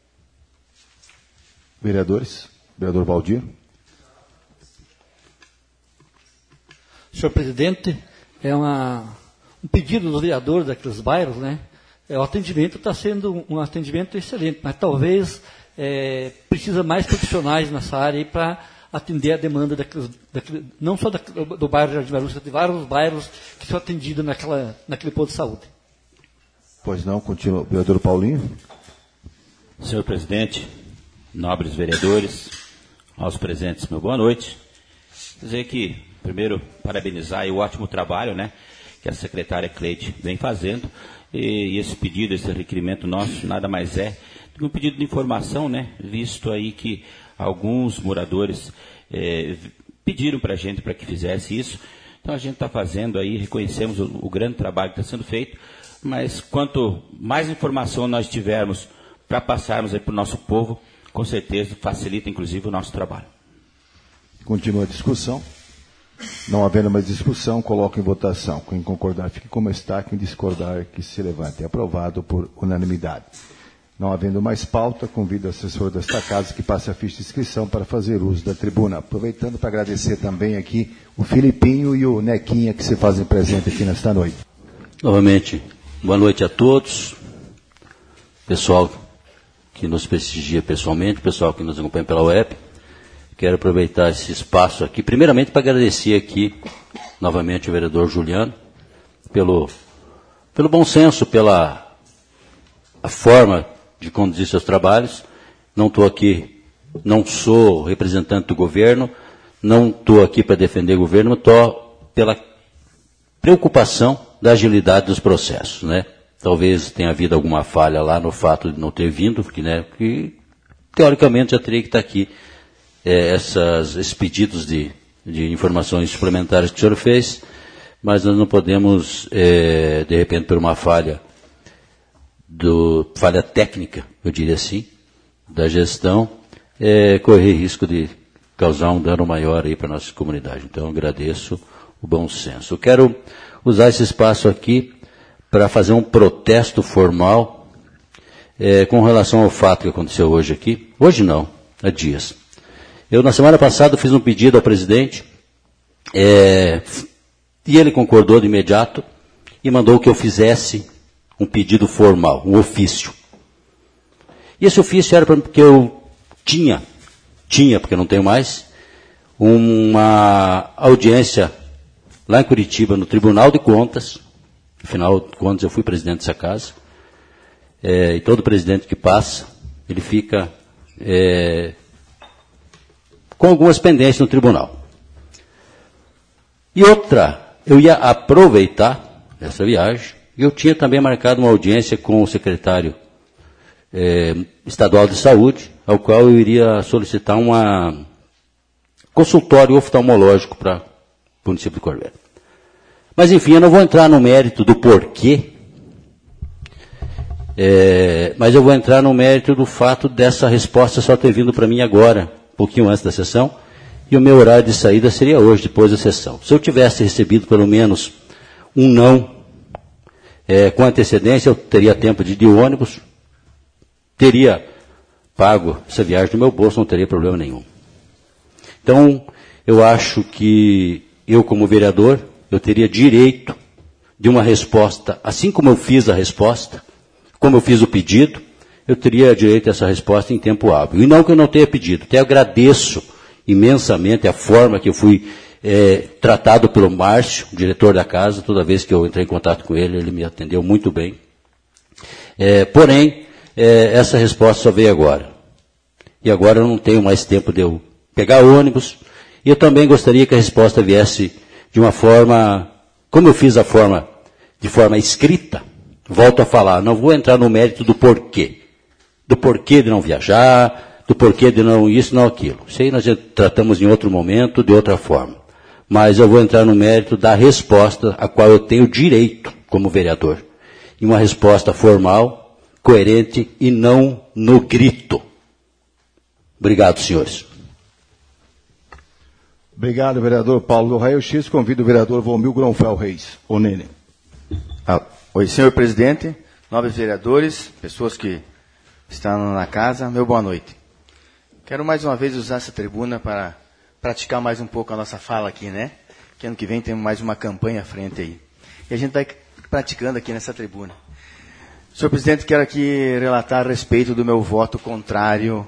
Vereadores. Vereador Valdir. Senhor presidente, um pedido do vereador daqueles bairros, né? O atendimento está sendo um atendimento excelente, mas talvez precisa mais profissionais nessa área para atender a demanda não só do bairro Jardim Vera Lúcia, de vários bairros que são atendidos naquele posto de saúde. Pois não, continua. Vereador Paulinho. Senhor presidente, nobres vereadores, aos presentes, meu boa noite. Dizer que, primeiro, parabenizar o ótimo trabalho, né, que a secretária Cleide vem fazendo. E esse pedido, esse requerimento nosso, nada mais é do que um pedido de informação, né? Visto aí que alguns moradores pediram para a gente para que fizesse isso. Então a gente está fazendo aí, reconhecemos o grande trabalho que está sendo feito, mas quanto mais informação nós tivermos para passarmos aí para o nosso povo, com certeza facilita inclusive o nosso trabalho. Continua a discussão. Não havendo mais discussão, coloco em votação. Quem concordar, fique como está. Quem discordar, que se levante. Aprovado por unanimidade. Não havendo mais pauta, convido o assessor desta casa que passe a ficha de inscrição para fazer uso da tribuna. Aproveitando para agradecer também aqui o Filipinho e o Nequinha que se fazem presente aqui nesta noite. Novamente, boa noite a todos. Pessoal que nos prestigia pessoalmente, pessoal que nos acompanha pela web. quero aproveitar esse espaço aqui, primeiramente para agradecer aqui novamente o vereador Juliano pelo bom senso, pela a forma de conduzir seus trabalhos. Não estou aqui, não sou representante do governo, não estou aqui para defender o governo, estou pela preocupação da agilidade dos processos, né? Talvez tenha havido alguma falha lá no fato de não ter vindo, porque, né, que teoricamente já teria que estar aqui esses pedidos de informações suplementares que o senhor fez, mas nós não podemos, de repente, por uma falha técnica, eu diria assim, da gestão, correr risco de causar um dano maior aí para a nossa comunidade. Então, eu agradeço o bom senso. Eu quero usar esse espaço aqui para fazer um protesto formal com relação ao fato que aconteceu hoje aqui. Hoje não, há dias. Eu, na semana passada, fiz um pedido ao presidente, e ele concordou de imediato e mandou que eu fizesse um pedido formal, um ofício. E esse ofício era porque eu tinha, porque eu não tenho mais, uma audiência lá em Curitiba, no Tribunal de Contas. Afinal de contas, eu fui presidente dessa casa, e todo presidente que passa, ele fica com algumas pendências no tribunal. E outra, eu ia aproveitar essa viagem, e eu tinha também marcado uma audiência com o secretário estadual de saúde, ao qual eu iria solicitar um consultório oftalmológico para o município de Corvelho. Mas, enfim, eu não vou entrar no mérito do porquê, mas eu vou entrar no mérito do fato dessa resposta só ter vindo para mim agora, um pouquinho antes da sessão, e o meu horário de saída seria hoje, depois da sessão. Se eu tivesse recebido pelo menos um não com antecedência, eu teria tempo de ir de ônibus, teria pago essa viagem do meu bolso, não teria problema nenhum. Então, eu acho que eu, como vereador, eu teria direito de uma resposta, assim como eu fiz a resposta, como eu fiz o pedido, eu teria direito a essa resposta em tempo hábil. E não que eu não tenha pedido, até agradeço imensamente a forma que eu fui tratado pelo Márcio, diretor da casa. Toda vez que eu entrei em contato com ele, ele me atendeu muito bem. Porém, essa resposta só veio agora. E agora eu não tenho mais tempo de eu pegar ônibus. E eu também gostaria que a resposta viesse de uma forma, como eu fiz de forma escrita. Volto a falar, não vou entrar no mérito do porquê. Do porquê de não viajar, do porquê de não isso, não aquilo. Isso aí nós já tratamos em outro momento, de outra forma. Mas eu vou entrar no mérito da resposta a qual eu tenho direito como vereador. E uma resposta formal, coerente e não no grito. Obrigado, senhores. Obrigado, vereador Paulo do Raio X. Convido o vereador Valmir Gronfel Reis. O Nene. Oi, senhor presidente, nobres vereadores, pessoas que estão na casa, meu boa noite. Quero mais uma vez usar essa tribuna para praticar mais um pouco a nossa fala aqui, né? Que ano que vem tem mais uma campanha à frente aí. E a gente vai praticando aqui nessa tribuna. Senhor presidente, quero aqui relatar a respeito do meu voto contrário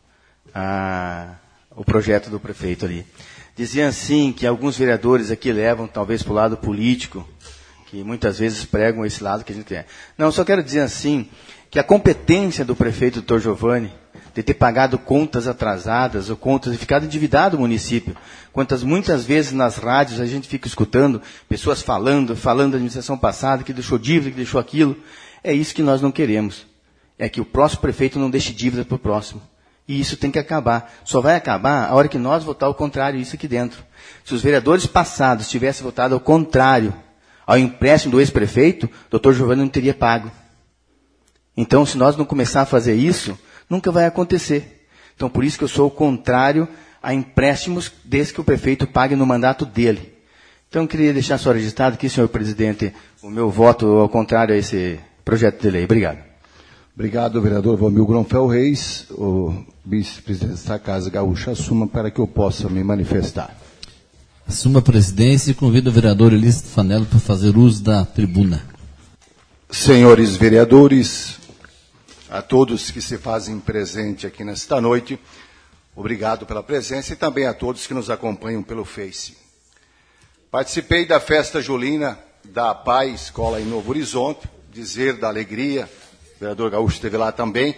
ao projeto do prefeito ali. Diziam assim que alguns vereadores aqui levam talvez para o lado político, que muitas vezes pregam esse lado que a gente quer. Não, só quero dizer assim, que a competência do prefeito Dr. Giovanni de ter pagado contas atrasadas ou contas e ficado endividado o município, muitas vezes nas rádios a gente fica escutando pessoas falando da administração passada, que deixou dívida, que deixou aquilo. É isso que nós não queremos. É que o próximo prefeito não deixe dívida para o próximo. E isso tem que acabar. Só vai acabar a hora que nós votar o contrário isso aqui dentro. Se os vereadores passados tivessem votado ao contrário ao empréstimo do ex-prefeito, o Dr. Giovanni não teria pago. Então, se nós não começar a fazer isso, nunca vai acontecer. Então, por isso que eu sou o contrário a empréstimos desde que o prefeito pague no mandato dele. Então, eu queria deixar só registrado aqui, senhor presidente, o meu voto ao contrário a esse projeto de lei. Obrigado. Obrigado, vereador Valmir Gronfel Reis. O vice-presidente desta Casa Gaúcha assuma para que eu possa me manifestar. Assuma a presidência e convido o vereador Elício Fanello para fazer uso da tribuna. Senhores vereadores, a todos que se fazem presente aqui nesta noite, Obrigado pela presença e também a todos que nos acompanham pelo Face. Participei da festa julina da APAI, Escola em Novo Horizonte, dizer da alegria, o vereador Gaúcho esteve lá também,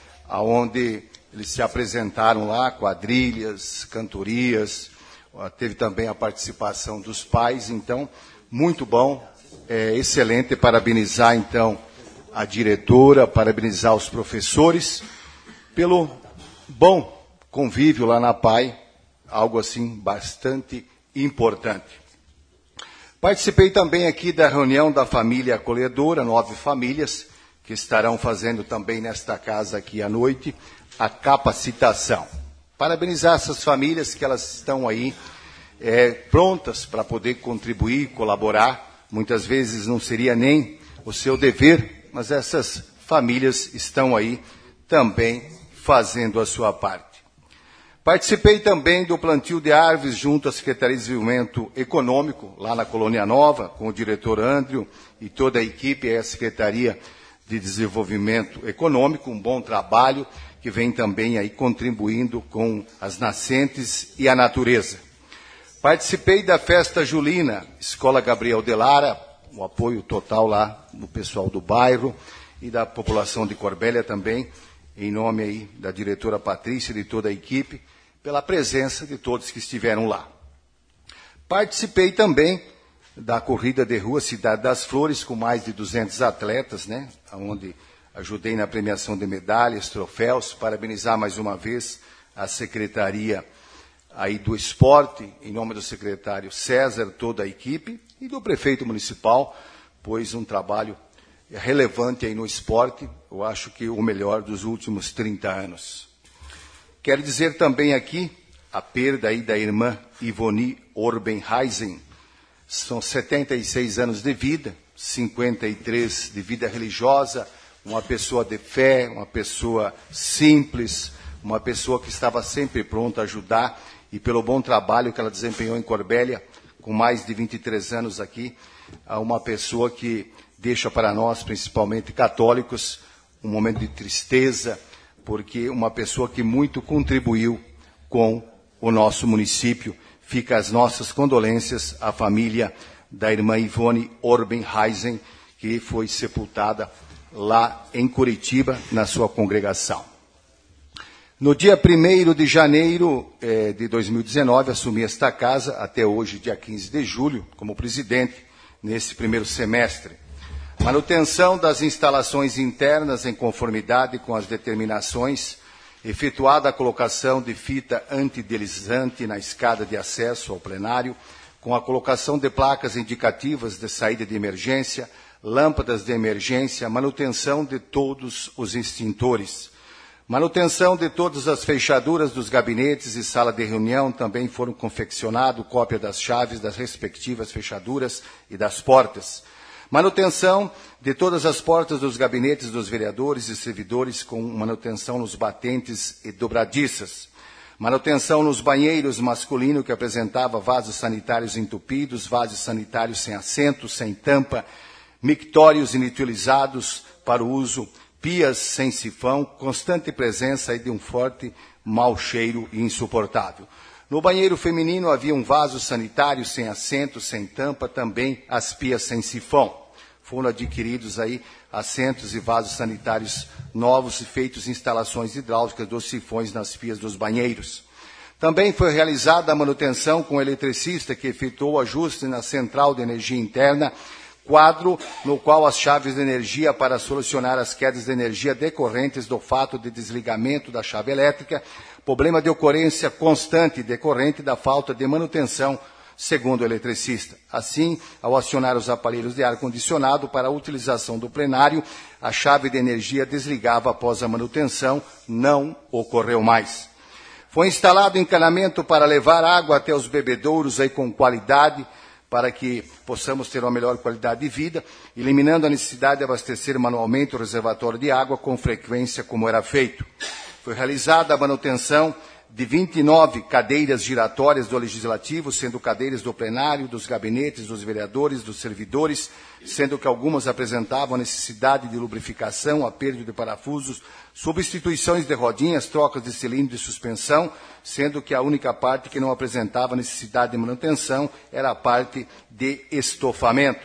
onde eles se apresentaram lá, quadrilhas, cantorias, teve também a participação dos pais, então, muito bom, excelente, parabenizar então a diretora, parabenizar os professores pelo bom convívio lá na APAI, algo assim bastante importante. Participei também aqui da reunião da família acolhedora, 9 famílias, que estarão fazendo também nesta casa aqui à noite, a capacitação. Parabenizar essas famílias que elas estão aí prontas para poder contribuir, colaborar. Muitas vezes não seria nem o seu dever, mas essas famílias estão aí também fazendo a sua parte. Participei também do plantio de árvores junto à Secretaria de Desenvolvimento Econômico, lá na Colônia Nova, com o diretor Andrew e toda a equipe, a Secretaria de Desenvolvimento Econômico, um bom trabalho que vem também aí contribuindo com as nascentes e a natureza. Participei da festa julina, Escola Gabriel de Lara, o apoio total lá do pessoal do bairro e da população de Corbélia também, em nome aí da diretora Patrícia e de toda a equipe, pela presença de todos que estiveram lá. Participei também da corrida de rua Cidade das Flores, com mais de 200 atletas, né, onde ajudei na premiação de medalhas, troféus, parabenizar mais uma vez a Secretaria aí do Esporte, em nome do secretário César, toda a equipe, e do prefeito municipal, pois um trabalho relevante aí no esporte, eu acho que o melhor dos últimos 30 anos. Quero dizer também aqui a perda aí da irmã Ivoni Orbenheisen. São 76 anos de vida, 53 de vida religiosa, uma pessoa de fé, uma pessoa simples, uma pessoa que estava sempre pronta a ajudar, e pelo bom trabalho que ela desempenhou em Corbélia, com mais de 23 anos aqui, uma pessoa que deixa para nós, principalmente católicos, um momento de tristeza, porque uma pessoa que muito contribuiu com o nosso município. Fica as nossas condolências à família da irmã Ivone Orbenheisen, que foi sepultada lá em Curitiba, na sua congregação. No dia 1º de janeiro de 2019, assumi esta casa, até hoje, dia 15 de julho, como presidente, nesse primeiro semestre. Manutenção das instalações internas em conformidade com as determinações, efetuada a colocação de fita antideslizante na escada de acesso ao plenário, com a colocação de placas indicativas de saída de emergência, lâmpadas de emergência, manutenção de todos os extintores. Manutenção de todas as fechaduras dos gabinetes e sala de reunião, também foram confeccionadas cópia das chaves das respectivas fechaduras e das portas. Manutenção de todas as portas dos gabinetes dos vereadores e servidores, com manutenção nos batentes e dobradiças. Manutenção nos banheiros masculinos, que apresentava vasos sanitários entupidos, vasos sanitários sem assento, sem tampa, mictórios inutilizados para o uso, pias sem sifão, constante presença aí de um forte mau cheiro e insuportável. No banheiro feminino havia um vaso sanitário sem assento, sem tampa, também as pias sem sifão. Foram adquiridos aí assentos e vasos sanitários novos e feitos instalações hidráulicas dos sifões nas pias dos banheiros. Também foi realizada a manutenção com o eletricista que efetuou o ajuste na central de energia interna, quadro no qual as chaves de energia para solucionar as quedas de energia decorrentes do fato de desligamento da chave elétrica, problema de ocorrência constante decorrente da falta de manutenção, segundo o eletricista. Assim, ao acionar os aparelhos de ar-condicionado para a utilização do plenário, a chave de energia desligava após a manutenção, não ocorreu mais. Foi instalado encanamento para levar água até os bebedouros aí com qualidade, para que possamos ter uma melhor qualidade de vida, eliminando a necessidade de abastecer manualmente o reservatório de água com frequência como era feito. Foi realizada a manutenção de 29 cadeiras giratórias do Legislativo, sendo cadeiras do plenário, dos gabinetes, dos vereadores, dos servidores, sendo que algumas apresentavam a necessidade de lubrificação, aperto de parafusos, substituições de rodinhas, trocas de cilindro de suspensão, sendo que a única parte que não apresentava necessidade de manutenção era a parte de estofamento.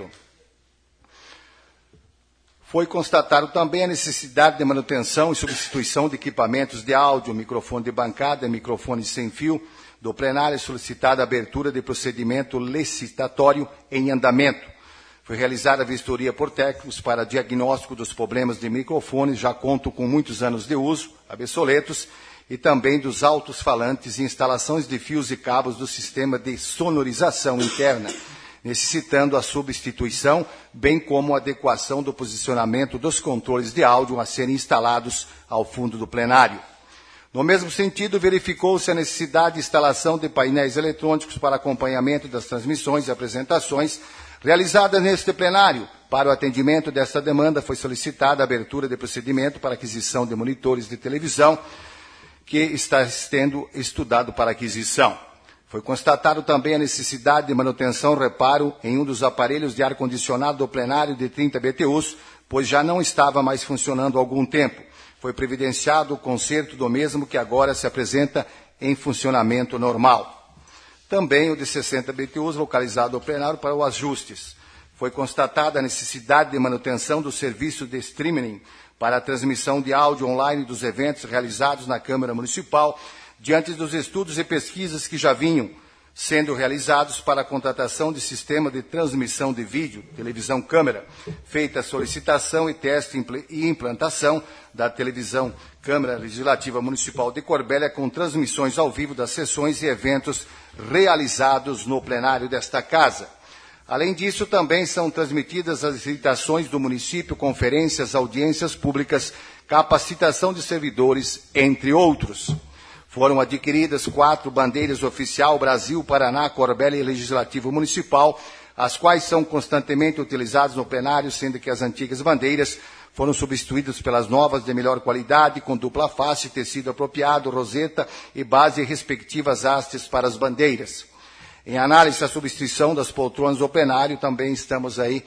Foi constatado também a necessidade de manutenção e substituição de equipamentos de áudio, microfone de bancada, microfone sem fio, do plenário solicitada a abertura de procedimento licitatório em andamento. Foi realizada a vistoria por técnicos para diagnóstico dos problemas de microfones, já contam com muitos anos de uso, obsoletos, e também dos altos-falantes e instalações de fios e cabos do sistema de sonorização interna, necessitando a substituição, bem como a adequação do posicionamento dos controles de áudio a serem instalados ao fundo do plenário. No mesmo sentido, verificou-se a necessidade de instalação de painéis eletrônicos para acompanhamento das transmissões e apresentações realizadas neste plenário. Para o atendimento desta demanda, foi solicitada a abertura de procedimento para aquisição de monitores de televisão, que está sendo estudado para aquisição. Foi constatado também a necessidade de manutenção e reparo em um dos aparelhos de ar-condicionado do plenário de 30 BTUs, pois já não estava mais funcionando há algum tempo. Foi providenciado o conserto do mesmo, que agora se apresenta em funcionamento normal. Também o de 60 BTUs, localizado no plenário para os ajustes. Foi constatada a necessidade de manutenção do serviço de streaming para a transmissão de áudio online dos eventos realizados na Câmara Municipal, diante dos estudos e pesquisas que já vinham sendo realizados para a contratação de sistema de transmissão de vídeo, televisão câmera, feita a solicitação e teste e implantação da televisão Câmara Legislativa Municipal de Corbélia, com transmissões ao vivo das sessões e eventos realizados no plenário desta casa. Além disso, também são transmitidas as licitações do município, conferências, audiências públicas, capacitação de servidores, entre outros. Foram adquiridas 4 bandeiras oficial Brasil, Paraná, Corbélia e Legislativo Municipal, as quais são constantemente utilizadas no plenário, sendo que as antigas bandeiras foram substituídas pelas novas de melhor qualidade, com dupla face, tecido apropriado, roseta e base respectivas hastes para as bandeiras. Em análise à substituição das poltronas do plenário, também estamos aí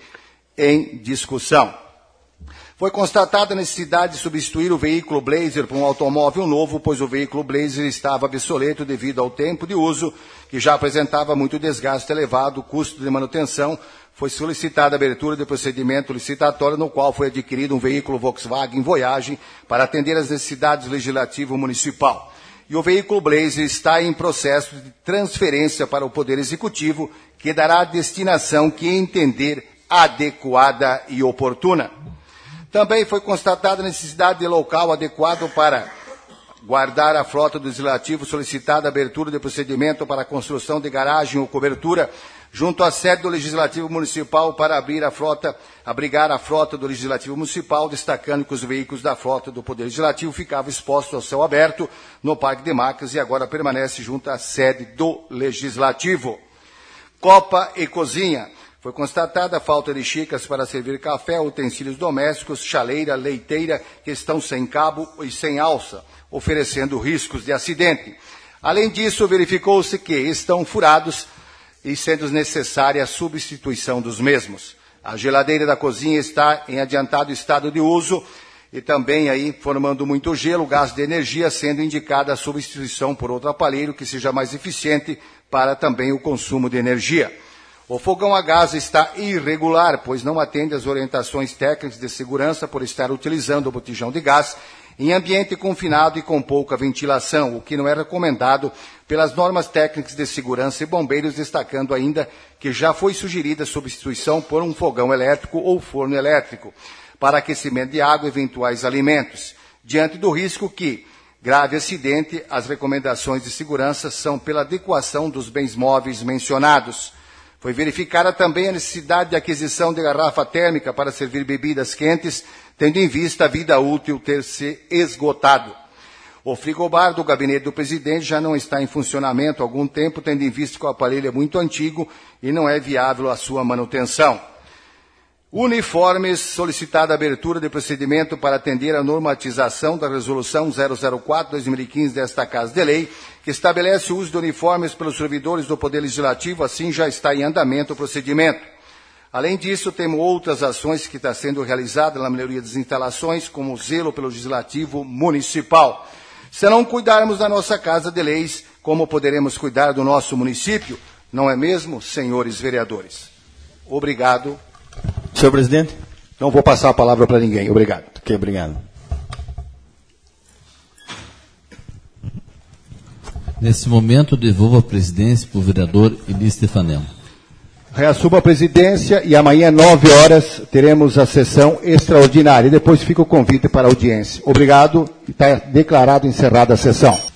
em discussão. Foi constatada a necessidade de substituir o veículo Blazer por um automóvel novo, pois o veículo Blazer estava obsoleto devido ao tempo de uso, que já apresentava muito desgaste elevado, custo de manutenção. Foi solicitada a abertura de procedimento licitatório, no qual foi adquirido um veículo Volkswagen Voyage para atender às necessidades do Legislativo Municipal. E o veículo Blazer está em processo de transferência para o Poder Executivo, que dará a destinação que entender adequada e oportuna. Também foi constatada a necessidade de local adequado para guardar a frota do Legislativo, solicitada a abertura de procedimento para a construção de garagem ou cobertura junto à sede do Legislativo Municipal para abrigar a frota do Legislativo Municipal, destacando que os veículos da frota do Poder Legislativo ficavam expostos ao céu aberto no Parque de Macas e agora permanece junto à sede do Legislativo. Copa e cozinha. Foi constatada a falta de xícaras para servir café, utensílios domésticos, chaleira, leiteira, que estão sem cabo e sem alça, oferecendo riscos de acidente. Além disso, verificou-se que estão furados e sendo necessária a substituição dos mesmos. A geladeira da cozinha está em adiantado estado de uso e também aí formando muito gelo, gás de energia, sendo indicada a substituição por outro aparelho que seja mais eficiente para também o consumo de energia. O fogão a gás está irregular, pois não atende às orientações técnicas de segurança por estar utilizando o botijão de gás em ambiente confinado e com pouca ventilação, o que não é recomendado pelas normas técnicas de segurança e bombeiros, destacando ainda que já foi sugerida a substituição por um fogão elétrico ou forno elétrico para aquecimento de água e eventuais alimentos. Diante do risco que grave acidente, as recomendações de segurança são pela adequação dos bens móveis mencionados. Foi verificada também a necessidade de aquisição de garrafa térmica para servir bebidas quentes, tendo em vista a vida útil ter se esgotado. O frigobar do gabinete do presidente já não está em funcionamento há algum tempo, tendo em vista que o aparelho é muito antigo e não é viável a sua manutenção. Uniformes, solicitada a abertura de procedimento para atender a normatização da Resolução 004/2015 desta Casa de Lei, que estabelece o uso de uniformes pelos servidores do Poder Legislativo, assim já está em andamento o procedimento. Além disso, temos outras ações que estão sendo realizadas na melhoria das instalações, como o zelo pelo Legislativo Municipal. Se não cuidarmos da nossa Casa de Leis, como poderemos cuidar do nosso município? Não é mesmo, senhores vereadores? Obrigado. Senhor presidente? Não vou passar a palavra para ninguém. Obrigado. Ok, obrigado. Nesse momento, devolvo a presidência para o vereador Eli Stefanello. Reassumo a presidência e amanhã, 9 horas, teremos a sessão extraordinária. E depois fica o convite para a audiência. Obrigado. Está declarado encerrada a sessão.